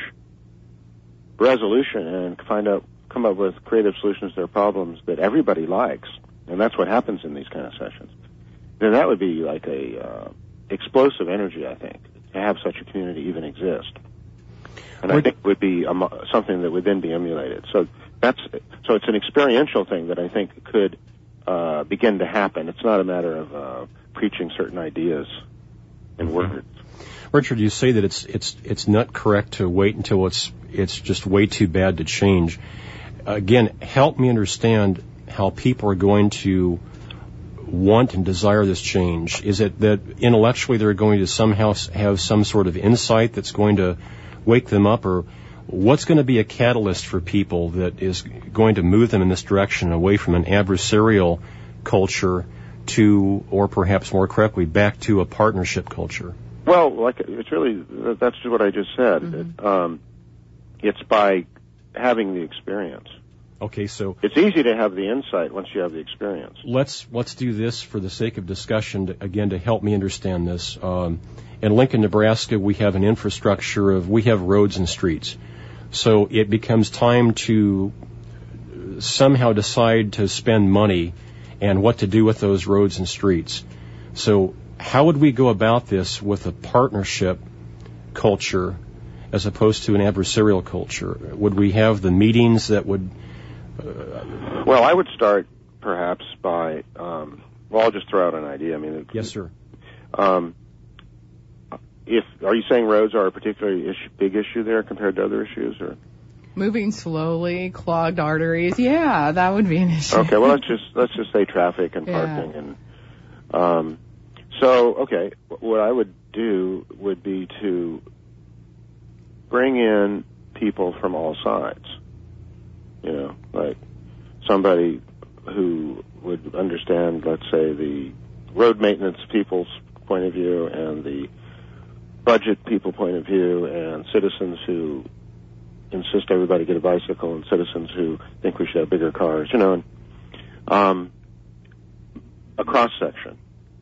resolution and find out, come up with creative solutions to their problems that everybody likes, and that's what happens in these kind of sessions, then that would be like a uh, explosive energy, I think, to have such a community even exist. And I think it would be um, something that would then be emulated. So that's so it's an experiential thing that I think could uh, begin to happen. It's not a matter of uh, preaching certain ideas in words. Richard, you say that it's it's it's not correct to wait until it's it's just way too bad to change. Again, help me understand how people are going to want and desire this change. Is it that intellectually they're going to somehow have some sort of insight that's going to wake them up, or what's going to be a catalyst for people that is going to move them in this direction away from an adversarial culture to, or perhaps more correctly, back to a partnership culture? Well, like it's really, that's what I just said. Mm-hmm. It, um, it's by having the experience. Okay, so it's easy to have the insight once you have the experience. Let's let's do this for the sake of discussion to, again to help me understand this. Um, in Lincoln, Nebraska, we have an infrastructure of we have roads and streets, so it becomes time to somehow decide to spend money and what to do with those roads and streets. So how would we go about this with a partnership culture as opposed to an adversarial culture? Would we have the meetings that would Uh, well, I would start perhaps by, um, well, I'll just throw out an idea. I mean, it, yes, sir. Um, if are you saying roads are a particularly issue, big issue there compared to other issues, or moving slowly, clogged arteries? Yeah, that would be an issue. Okay, well, let's just let's just say traffic and parking, yeah. and um, so okay, what I would do would be to bring in people from all sides. You know, like somebody who would understand, let's say, the road maintenance people's point of view and the budget people point of view, and citizens who insist everybody get a bicycle, and citizens who think we should have bigger cars, you know, and, um, a cross-section,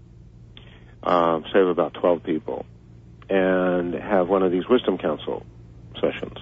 um, say of about twelve people, and have one of these Wisdom Council sessions.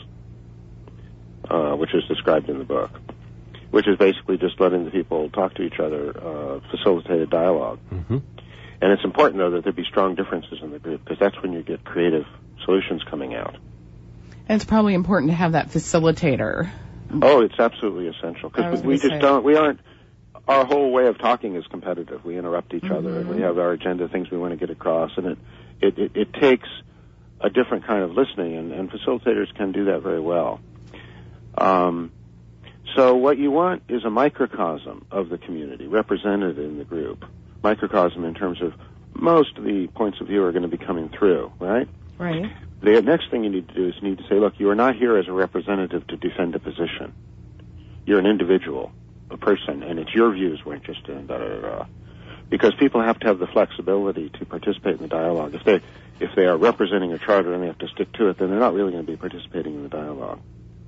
Uh, which is described in the book, which is basically just letting the people talk to each other, uh, facilitated dialogue. Mm-hmm. And it's important, though, that there be strong differences in the group, because that's when you get creative solutions coming out. And it's probably important to have that facilitator. Oh, it's absolutely essential, because we just say. don't, we aren't, our whole way of talking is competitive. We interrupt each mm-hmm. other, and we have our agenda, things we want to get across, and it, it, it, it takes a different kind of listening, and, and facilitators can do that very well. Um, so what you want is a microcosm of the community represented in the group. Microcosm in terms of most of the points of view are going to be coming through, right? Right. The next thing you need to do is you need to say, look, you are not here as a representative to defend a position. You're an individual, a person, and it's your views we're interested in, da, da, da, da. Because people have to have the flexibility to participate in the dialogue. If they, if they are representing a charter and they have to stick to it, then they're not really going to be participating in the dialogue.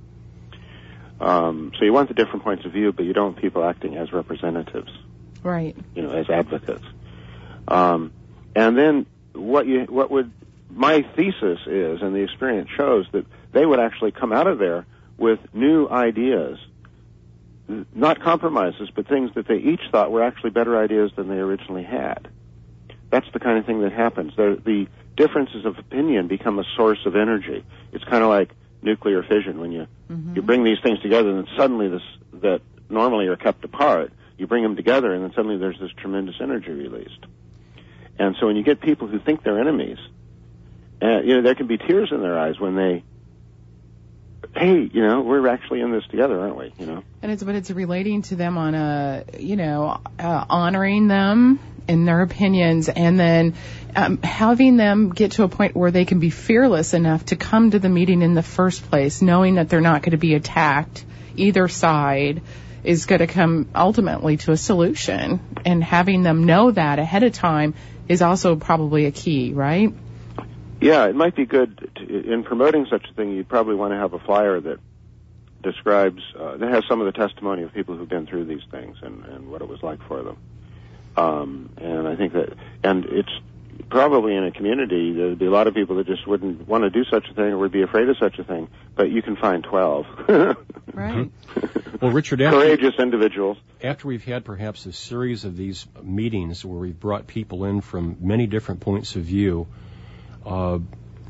Um, so you want the different points of view, but you don't want people acting as representatives. Right. You know, as advocates. Um, and then what you, what would, my thesis is, and the experience shows, that they would actually come out of there with new ideas, not compromises, but things that they each thought were actually better ideas than they originally had. That's the kind of thing that happens. The, the differences of opinion become a source of energy. It's kind of like nuclear fission when you mm-hmm. you bring these things together, and then suddenly this that normally are kept apart, you bring them together, and then suddenly there's this tremendous energy released. And so when you get people who think they're enemies, uh, you know, there can be tears in their eyes when they, hey, you know, we're actually in this together, aren't we? You know. And it's but it's relating to them on a, you know, uh, honoring them in their opinions, and then um, having them get to a point where they can be fearless enough to come to the meeting in the first place, knowing that they're not going to be attacked. Either side is going to come ultimately to a solution, and having them know that ahead of time is also probably a key, right? Yeah, it might be good to, in promoting such a thing. You'd probably want to have a flyer that describes, uh, that has some of the testimony of people who've been through these things and, and what it was like for them. Um, and I think that, and it's probably in a community, there'd be a lot of people that just wouldn't want to do such a thing or would be afraid of such a thing, but you can find twelve. Right. Well, Richard, after, courageous individuals. After we've had perhaps a series of these meetings where we've brought people in from many different points of view, uh,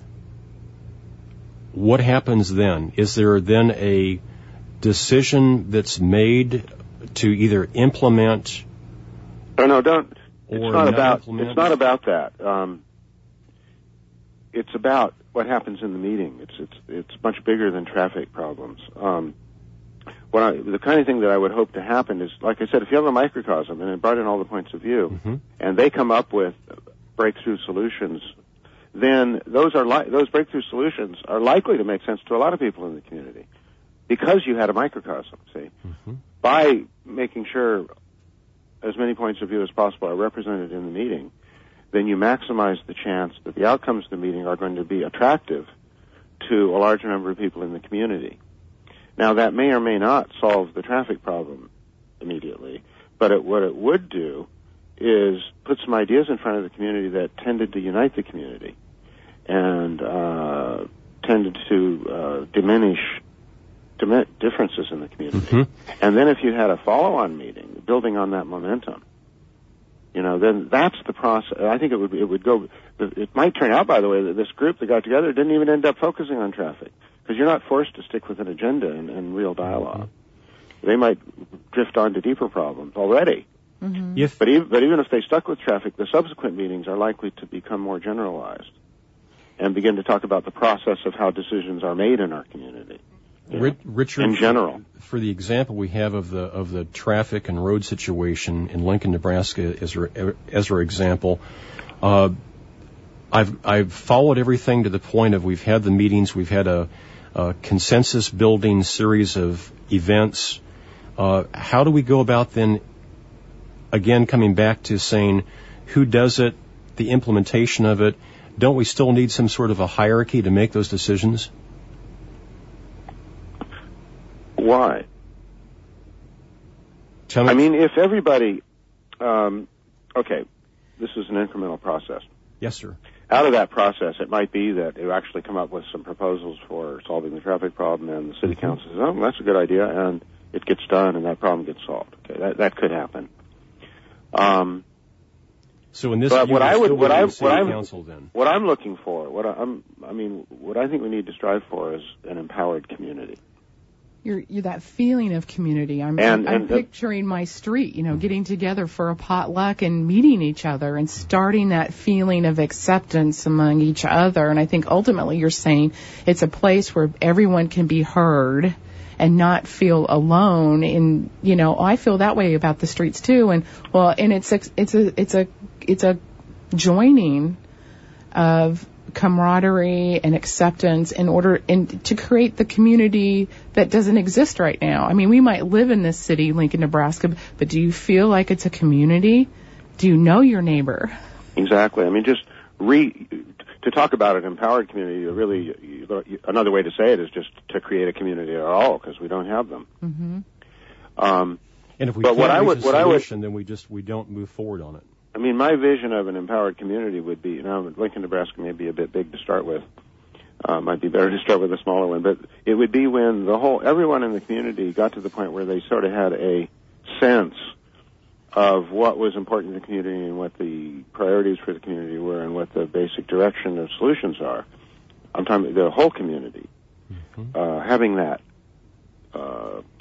what happens then? Is there then a decision that's made to either implement? Oh no, don't. It's Or not not about. implement? It's not about that. Um, it's about what happens in the meeting. It's it's it's much bigger than traffic problems. Um, what I, the kind of thing that I would hope to happen is, like I said, if you have a microcosm and it brought in all the points of view, Mm-hmm. and they come up with breakthrough solutions, then those are li- those breakthrough solutions are likely to make sense to a lot of people in the community because you had a microcosm. See, Mm-hmm. by making sure as many points of view as possible are represented in the meeting, then you maximize the chance that the outcomes of the meeting are going to be attractive to a larger number of people in the community. Now, that may or may not solve the traffic problem immediately, but it, what it would do is put some ideas in front of the community that tended to unite the community and uh, tended to uh, diminish differences in the community. Mm-hmm. And then if you had a follow-on meeting, building on that momentum, you know, then that's the process. I think it would, it would go, it might turn out, by the way, that this group that got together didn't even end up focusing on traffic, because you're not forced to stick with an agenda and, and real dialogue. They might drift on to deeper problems already. Mm-hmm. If, But even, but even if they stuck with traffic, the subsequent meetings are likely to become more generalized and begin to talk about the process of how decisions are made in our community. Yeah. Richard, in general, for the example we have of the of the traffic and road situation in Lincoln, Nebraska, as our, as our example, uh, I've I've followed everything to the point of we've had the meetings, we've had a, a consensus building series of events. Uh, how do we go about then? Again, coming back to saying who does it, the implementation of it. Don't we still need some sort of a hierarchy to make those decisions? Why? Tell me. I mean, if everybody, um, okay, this is an incremental process. Yes, sir. Out of that process, it might be that you actually come up with some proposals for solving the traffic problem, and the city Mm-hmm. council says, "Oh, that's a good idea," and it gets done, and that problem gets solved. Okay, that that could happen. Um, so in this, but you what would I would, still what go to I, the what city I'm, council then. what I'm looking for, what I'm, I mean, what I think we need to strive for is an empowered community. You're, you're that feeling of community. I'm, And- I'm and- picturing my street, you know, getting together for a potluck and meeting each other and starting that feeling of acceptance among each other. And I think ultimately you're saying it's a place where everyone can be heard and not feel alone. And, you know, I feel that way about the streets too. And, well, and it's a, it's a, it's a, it's a joining of camaraderie and acceptance in order in, to create the community that doesn't exist right now. I mean, we might live in this city, Lincoln, Nebraska, but do you feel like it's a community? Do you know your neighbor? Exactly. I mean, just re to talk about an empowered community. Really, another way to say it is just to create a community at all, because we don't have them. Mm-hmm. Um, and if we but can't what I reach would, a what I would, solution, then we just we don't move forward on it. I mean, my vision of an empowered community would be, you know, Lincoln, Nebraska may be a bit big to start with. Uh, might be better to start with a smaller one, but it would be when the whole, everyone in the community got to the point where they sort of had a sense of what was important to the community and what the priorities for the community were and what the basic direction of solutions are. I'm talking about the whole community. Mm-hmm. Uh, having that uh,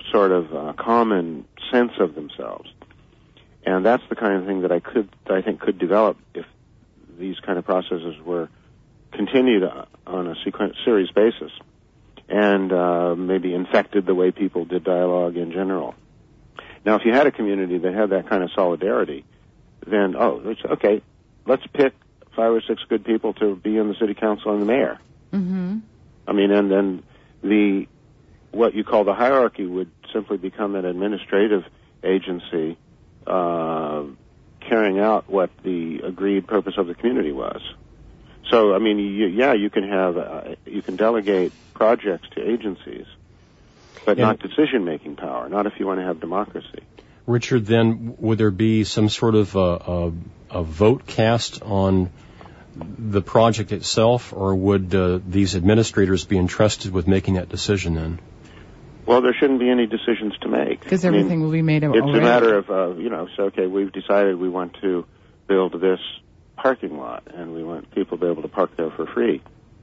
sort of uh, common sense of themselves. And that's the kind of thing that I could, that I think could develop if these kind of processes were continued on a sequence, series basis, and uh, maybe infected the way people did dialogue in general. Now, if you had a community that had that kind of solidarity, then, oh, it's, okay, let's pick five or six good people to be in the city council and the mayor. Mm-hmm. I mean, and then the, what you call the hierarchy would simply become an administrative agency uh, carrying out what the agreed purpose of the community was. So, I mean, you, yeah, you can have, uh, you can delegate projects to agencies, but and not decision-making power, not if you want to have democracy. Richard, then, would there be some sort of a, a, a vote cast on the project itself, or would uh, these administrators be entrusted with making that decision then? Well, there shouldn't be any decisions to make. Because everything I mean, will be made It's already. a matter of, uh, you know, so, okay, we've decided we want to build this parking lot, and we want people to be able to park there for free.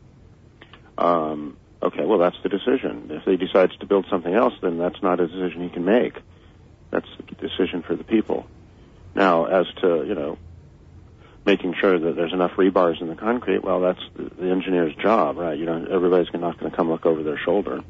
Um, okay, well, that's the decision. If he decides to build something else, then that's not a decision he can make. That's a decision for the people. Now, as to, you know, making sure that there's enough rebars in the concrete, well, that's the, the engineer's job, right? You know, everybody's not going to come look over their shoulder.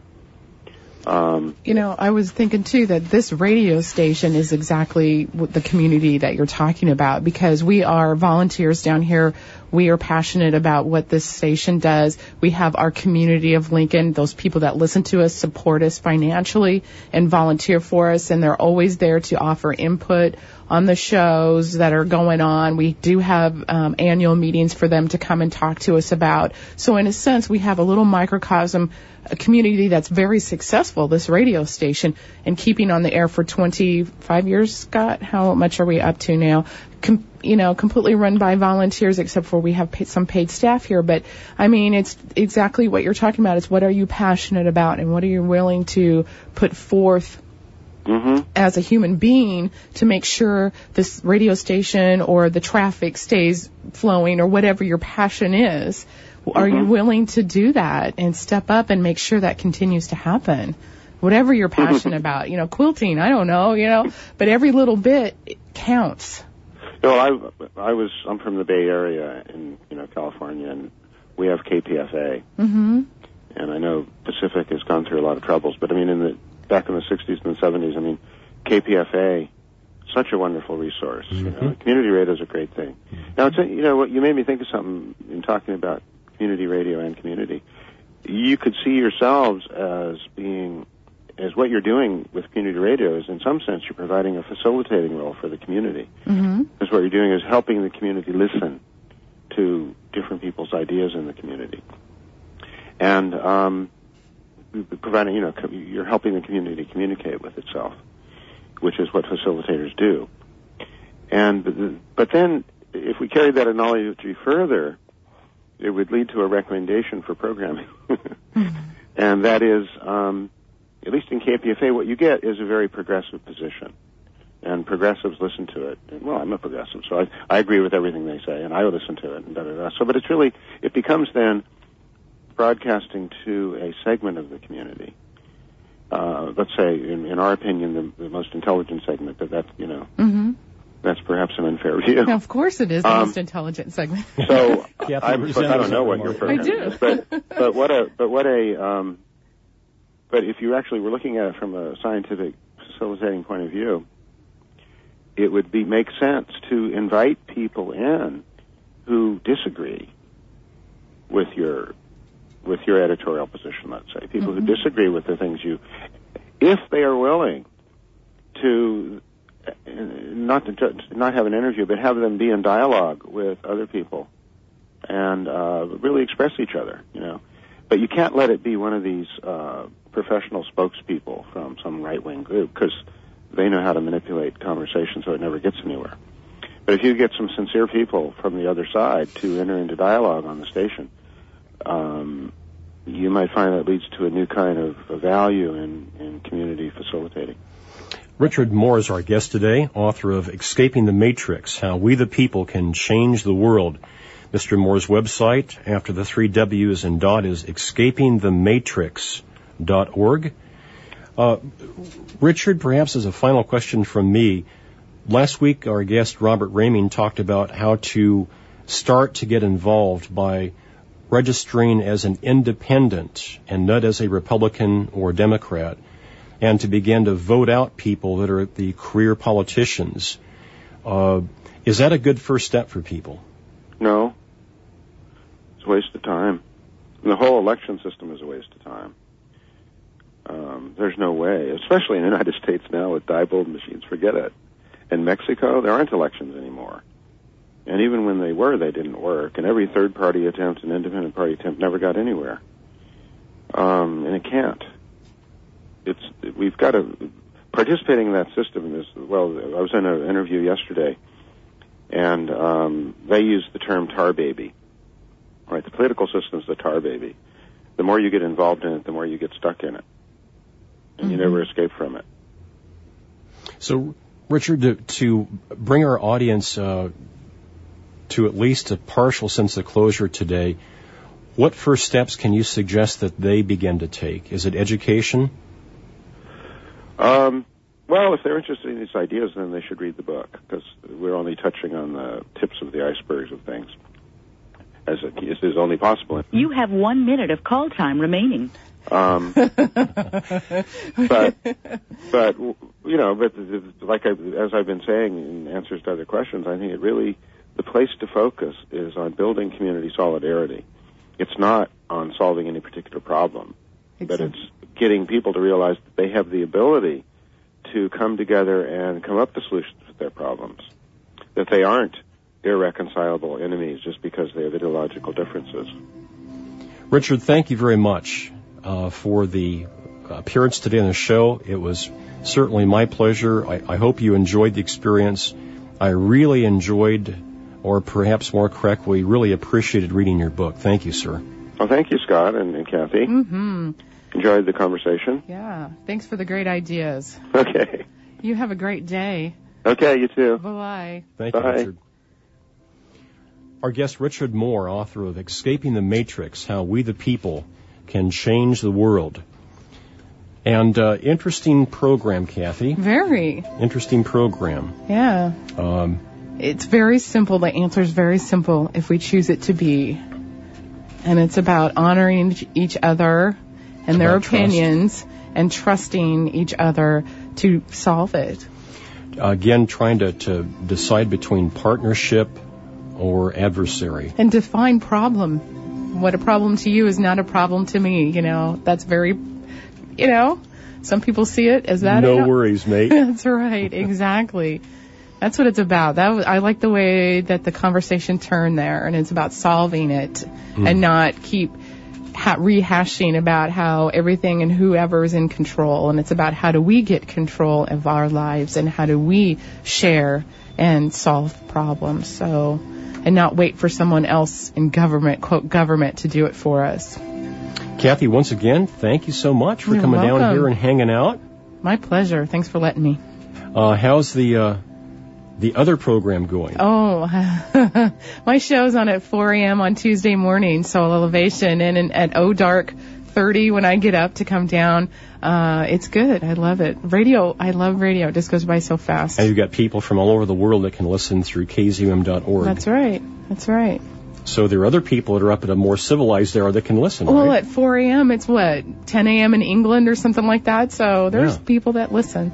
Um, You know, I was thinking, too, that this radio station is exactly what the community that you're talking about, because we are volunteers down here. We are passionate about what this station does. We have our community of Lincoln. Those people that listen to us support us financially and volunteer for us, and they're always there to offer input on the shows that are going on. We do have um, annual meetings for them to come and talk to us about. So in a sense, we have a little microcosm, a community that's very successful, this radio station, and keeping on the air for twenty-five years, Scott. How much are we up to now? Com- you know, completely run by volunteers, except for we have paid, some paid staff here. But, I mean, it's exactly what you're talking about. It's what are you passionate about, and what are you willing to put forth mm-hmm. as a human being to make sure this radio station or the traffic stays flowing, or whatever your passion is. Are Mm-hmm. you willing to do that and step up and make sure that continues to happen? Whatever you're passionate about, you know, quilting, I don't know, you know, but every little bit counts. No, I, I was, I'm from the Bay Area in, you know, California, and we have K P F A. Mm-hmm. And I know Pacific has gone through a lot of troubles, but I mean, in the, back in the sixties and the seventies, I mean, K P F A, such a wonderful resource. Mm-hmm. You know, community radio is a great thing. Mm-hmm. Now, it's a, you know, what you made me think of something in talking about community radio and community. You could see yourselves as being, as what you're doing with community radio is, in some sense, you're providing a facilitating role for the community. Mm-hmm. Because what you're doing is helping the community listen to different people's ideas in the community. And um, providing, you know, you're helping the community communicate with itself, which is what facilitators do. And but then, if we carried that analogy further, it would lead to a recommendation for programming. Mm-hmm. And that is, um, at least in K P F A, what you get is a very progressive position. And progressives listen to it. And, well, I'm a progressive, so I, I agree with everything they say, and I listen to it, and da-da-da. So, but it's really, it becomes then broadcasting to a segment of the community. Uh, let's say, in, in our opinion, the, the most intelligent segment, that that's, you know, Mm-hmm. that's perhaps an unfair view. Now, of course it is the Um, most intelligent segment. So Yeah, I, the but I don't know what resemblance your of I program do. is, but but what a but what a um, but if you actually were looking at it from a scientific facilitating point of view, it would be make sense to invite people in who disagree with your with your editorial position. Let's say people Mm-hmm. who disagree with the things you, if they are willing to. Not to judge, not have an interview, but have them be in dialogue with other people and uh, really express each other, you know. But you can't let it be one of these uh, professional spokespeople from some right-wing group, because they know how to manipulate conversation so it never gets anywhere. But if you get some sincere people from the other side to enter into dialogue on the station, um, you might find that leads to a new kind of, of value in, in community facilitating. Richard Moore is our guest today, author of Escaping the Matrix, How We the People Can Change the World. Mister Moore's website, after the three W's and dot, is escaping the matrix dot org. Uh, Richard, perhaps as a final question from me, last week our guest Robert Raming talked about how to start to get involved by registering as an independent and not as a Republican or Democrat, and to begin to vote out people that are the career politicians. Uh, is that a good first step for people? No. It's a waste of time. And the whole election system is a waste of time. Um, there's no way, especially in the United States now with Diebold machines. Forget it. In Mexico, there aren't elections anymore. And even when they were, they didn't work. And every third-party attempt and independent party attempt never got anywhere. Um, and it can't. It's we've got to participating in that system. Is well. I was in an interview yesterday, and um, they used the term "tar baby." Right, the political system is the tar baby. The more you get involved in it, the more you get stuck in it, and mm-hmm. you never escape from it. So, Richard, to, to bring our audience uh, to at least a partial sense of closure today, what first steps can you suggest that they begin to take? Is it education? Um, well, if they're interested in these ideas, then they should read the book, because we're only touching on the tips of the icebergs of things, as it is only possible. You have one minute of call time remaining. Um, but, but, you know, but like I, as I've been saying in answers to other questions, I think it really, the place to focus is on building community solidarity. It's not on solving any particular problem, exactly. but it's getting people to realize that they have the ability to come together and come up with solutions to their problems, that they aren't irreconcilable enemies just because they have ideological differences. Richard, thank you very much uh, for the appearance today on the show. It was certainly my pleasure. I, I hope you enjoyed the experience. I really enjoyed, or perhaps more correctly, really appreciated reading your book. Thank you, sir. Well, thank you, Scott and, and Kathy. Mm-hmm. Enjoyed the conversation. Yeah. Thanks for the great ideas. Okay. You have a great day. Okay, you too. Bye-bye. Thank Bye. you, Richard. Our guest, Richard Moore, author of Escaping the Matrix, How We the People Can Change the World. And uh, interesting program, Kathy. Very. Interesting program. Yeah. Um, it's very simple. The answer is very simple if we choose it to be. And it's about honoring each other and their opinions trust. And trusting each other to solve it. Again, trying to, to decide between partnership or adversary. And define problem. What a problem to you is not a problem to me. You know, that's very, you know, some people see it as that. No worries, mate. That's right, exactly. That's what it's about. That was, I like the way that the conversation turned there, and it's about solving it mm. and not keep ha- rehashing about how everything and whoever is in control. And it's about how do we get control of our lives and how do we share and solve problems. So, and not wait for someone else in government, quote, government, to do it for us. Kathy, once again, thank you so much for You're coming welcome. down here and hanging out. My pleasure. Thanks for letting me. Uh, how's the uh, the other program going? Oh, my show's on at four a.m. on Tuesday morning, Soul Elevation, and in, at O Dark thirty when I get up to come down. Uh, it's good. I love it. Radio, I love radio. It just goes by so fast. And you've got people from all over the world that can listen through K Z U M dot org. That's right. That's right. So there are other people that are up at a more civilized era that can listen, well, right? Well, at four a.m. it's what, ten a.m. in England or something like that. So there's yeah. people that listen.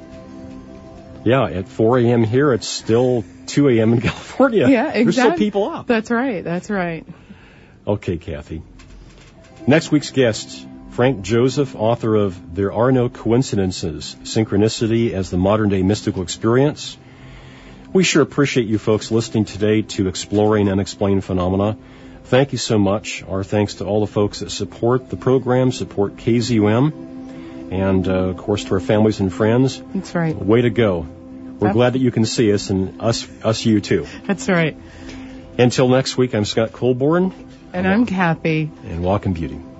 Yeah, at four a.m. here, it's still two a.m. in California. Yeah, exactly. There's still people up. That's right. That's right. Okay, Kathy. Next week's guest, Frank Joseph, author of There Are No Coincidences, Synchronicity as the Modern-Day Mystical Experience. We sure appreciate you folks listening today to Exploring Unexplained Phenomena. Thank you so much. Our thanks to all the folks that support the program, support K Z U M, and, uh, of course, to our families and friends. That's right. Way to go. We're That's... glad that you can see us, and us, us you too. That's right. Until next week, I'm Scott Colborn. And I'm, I'm Kathy. And walk in beauty.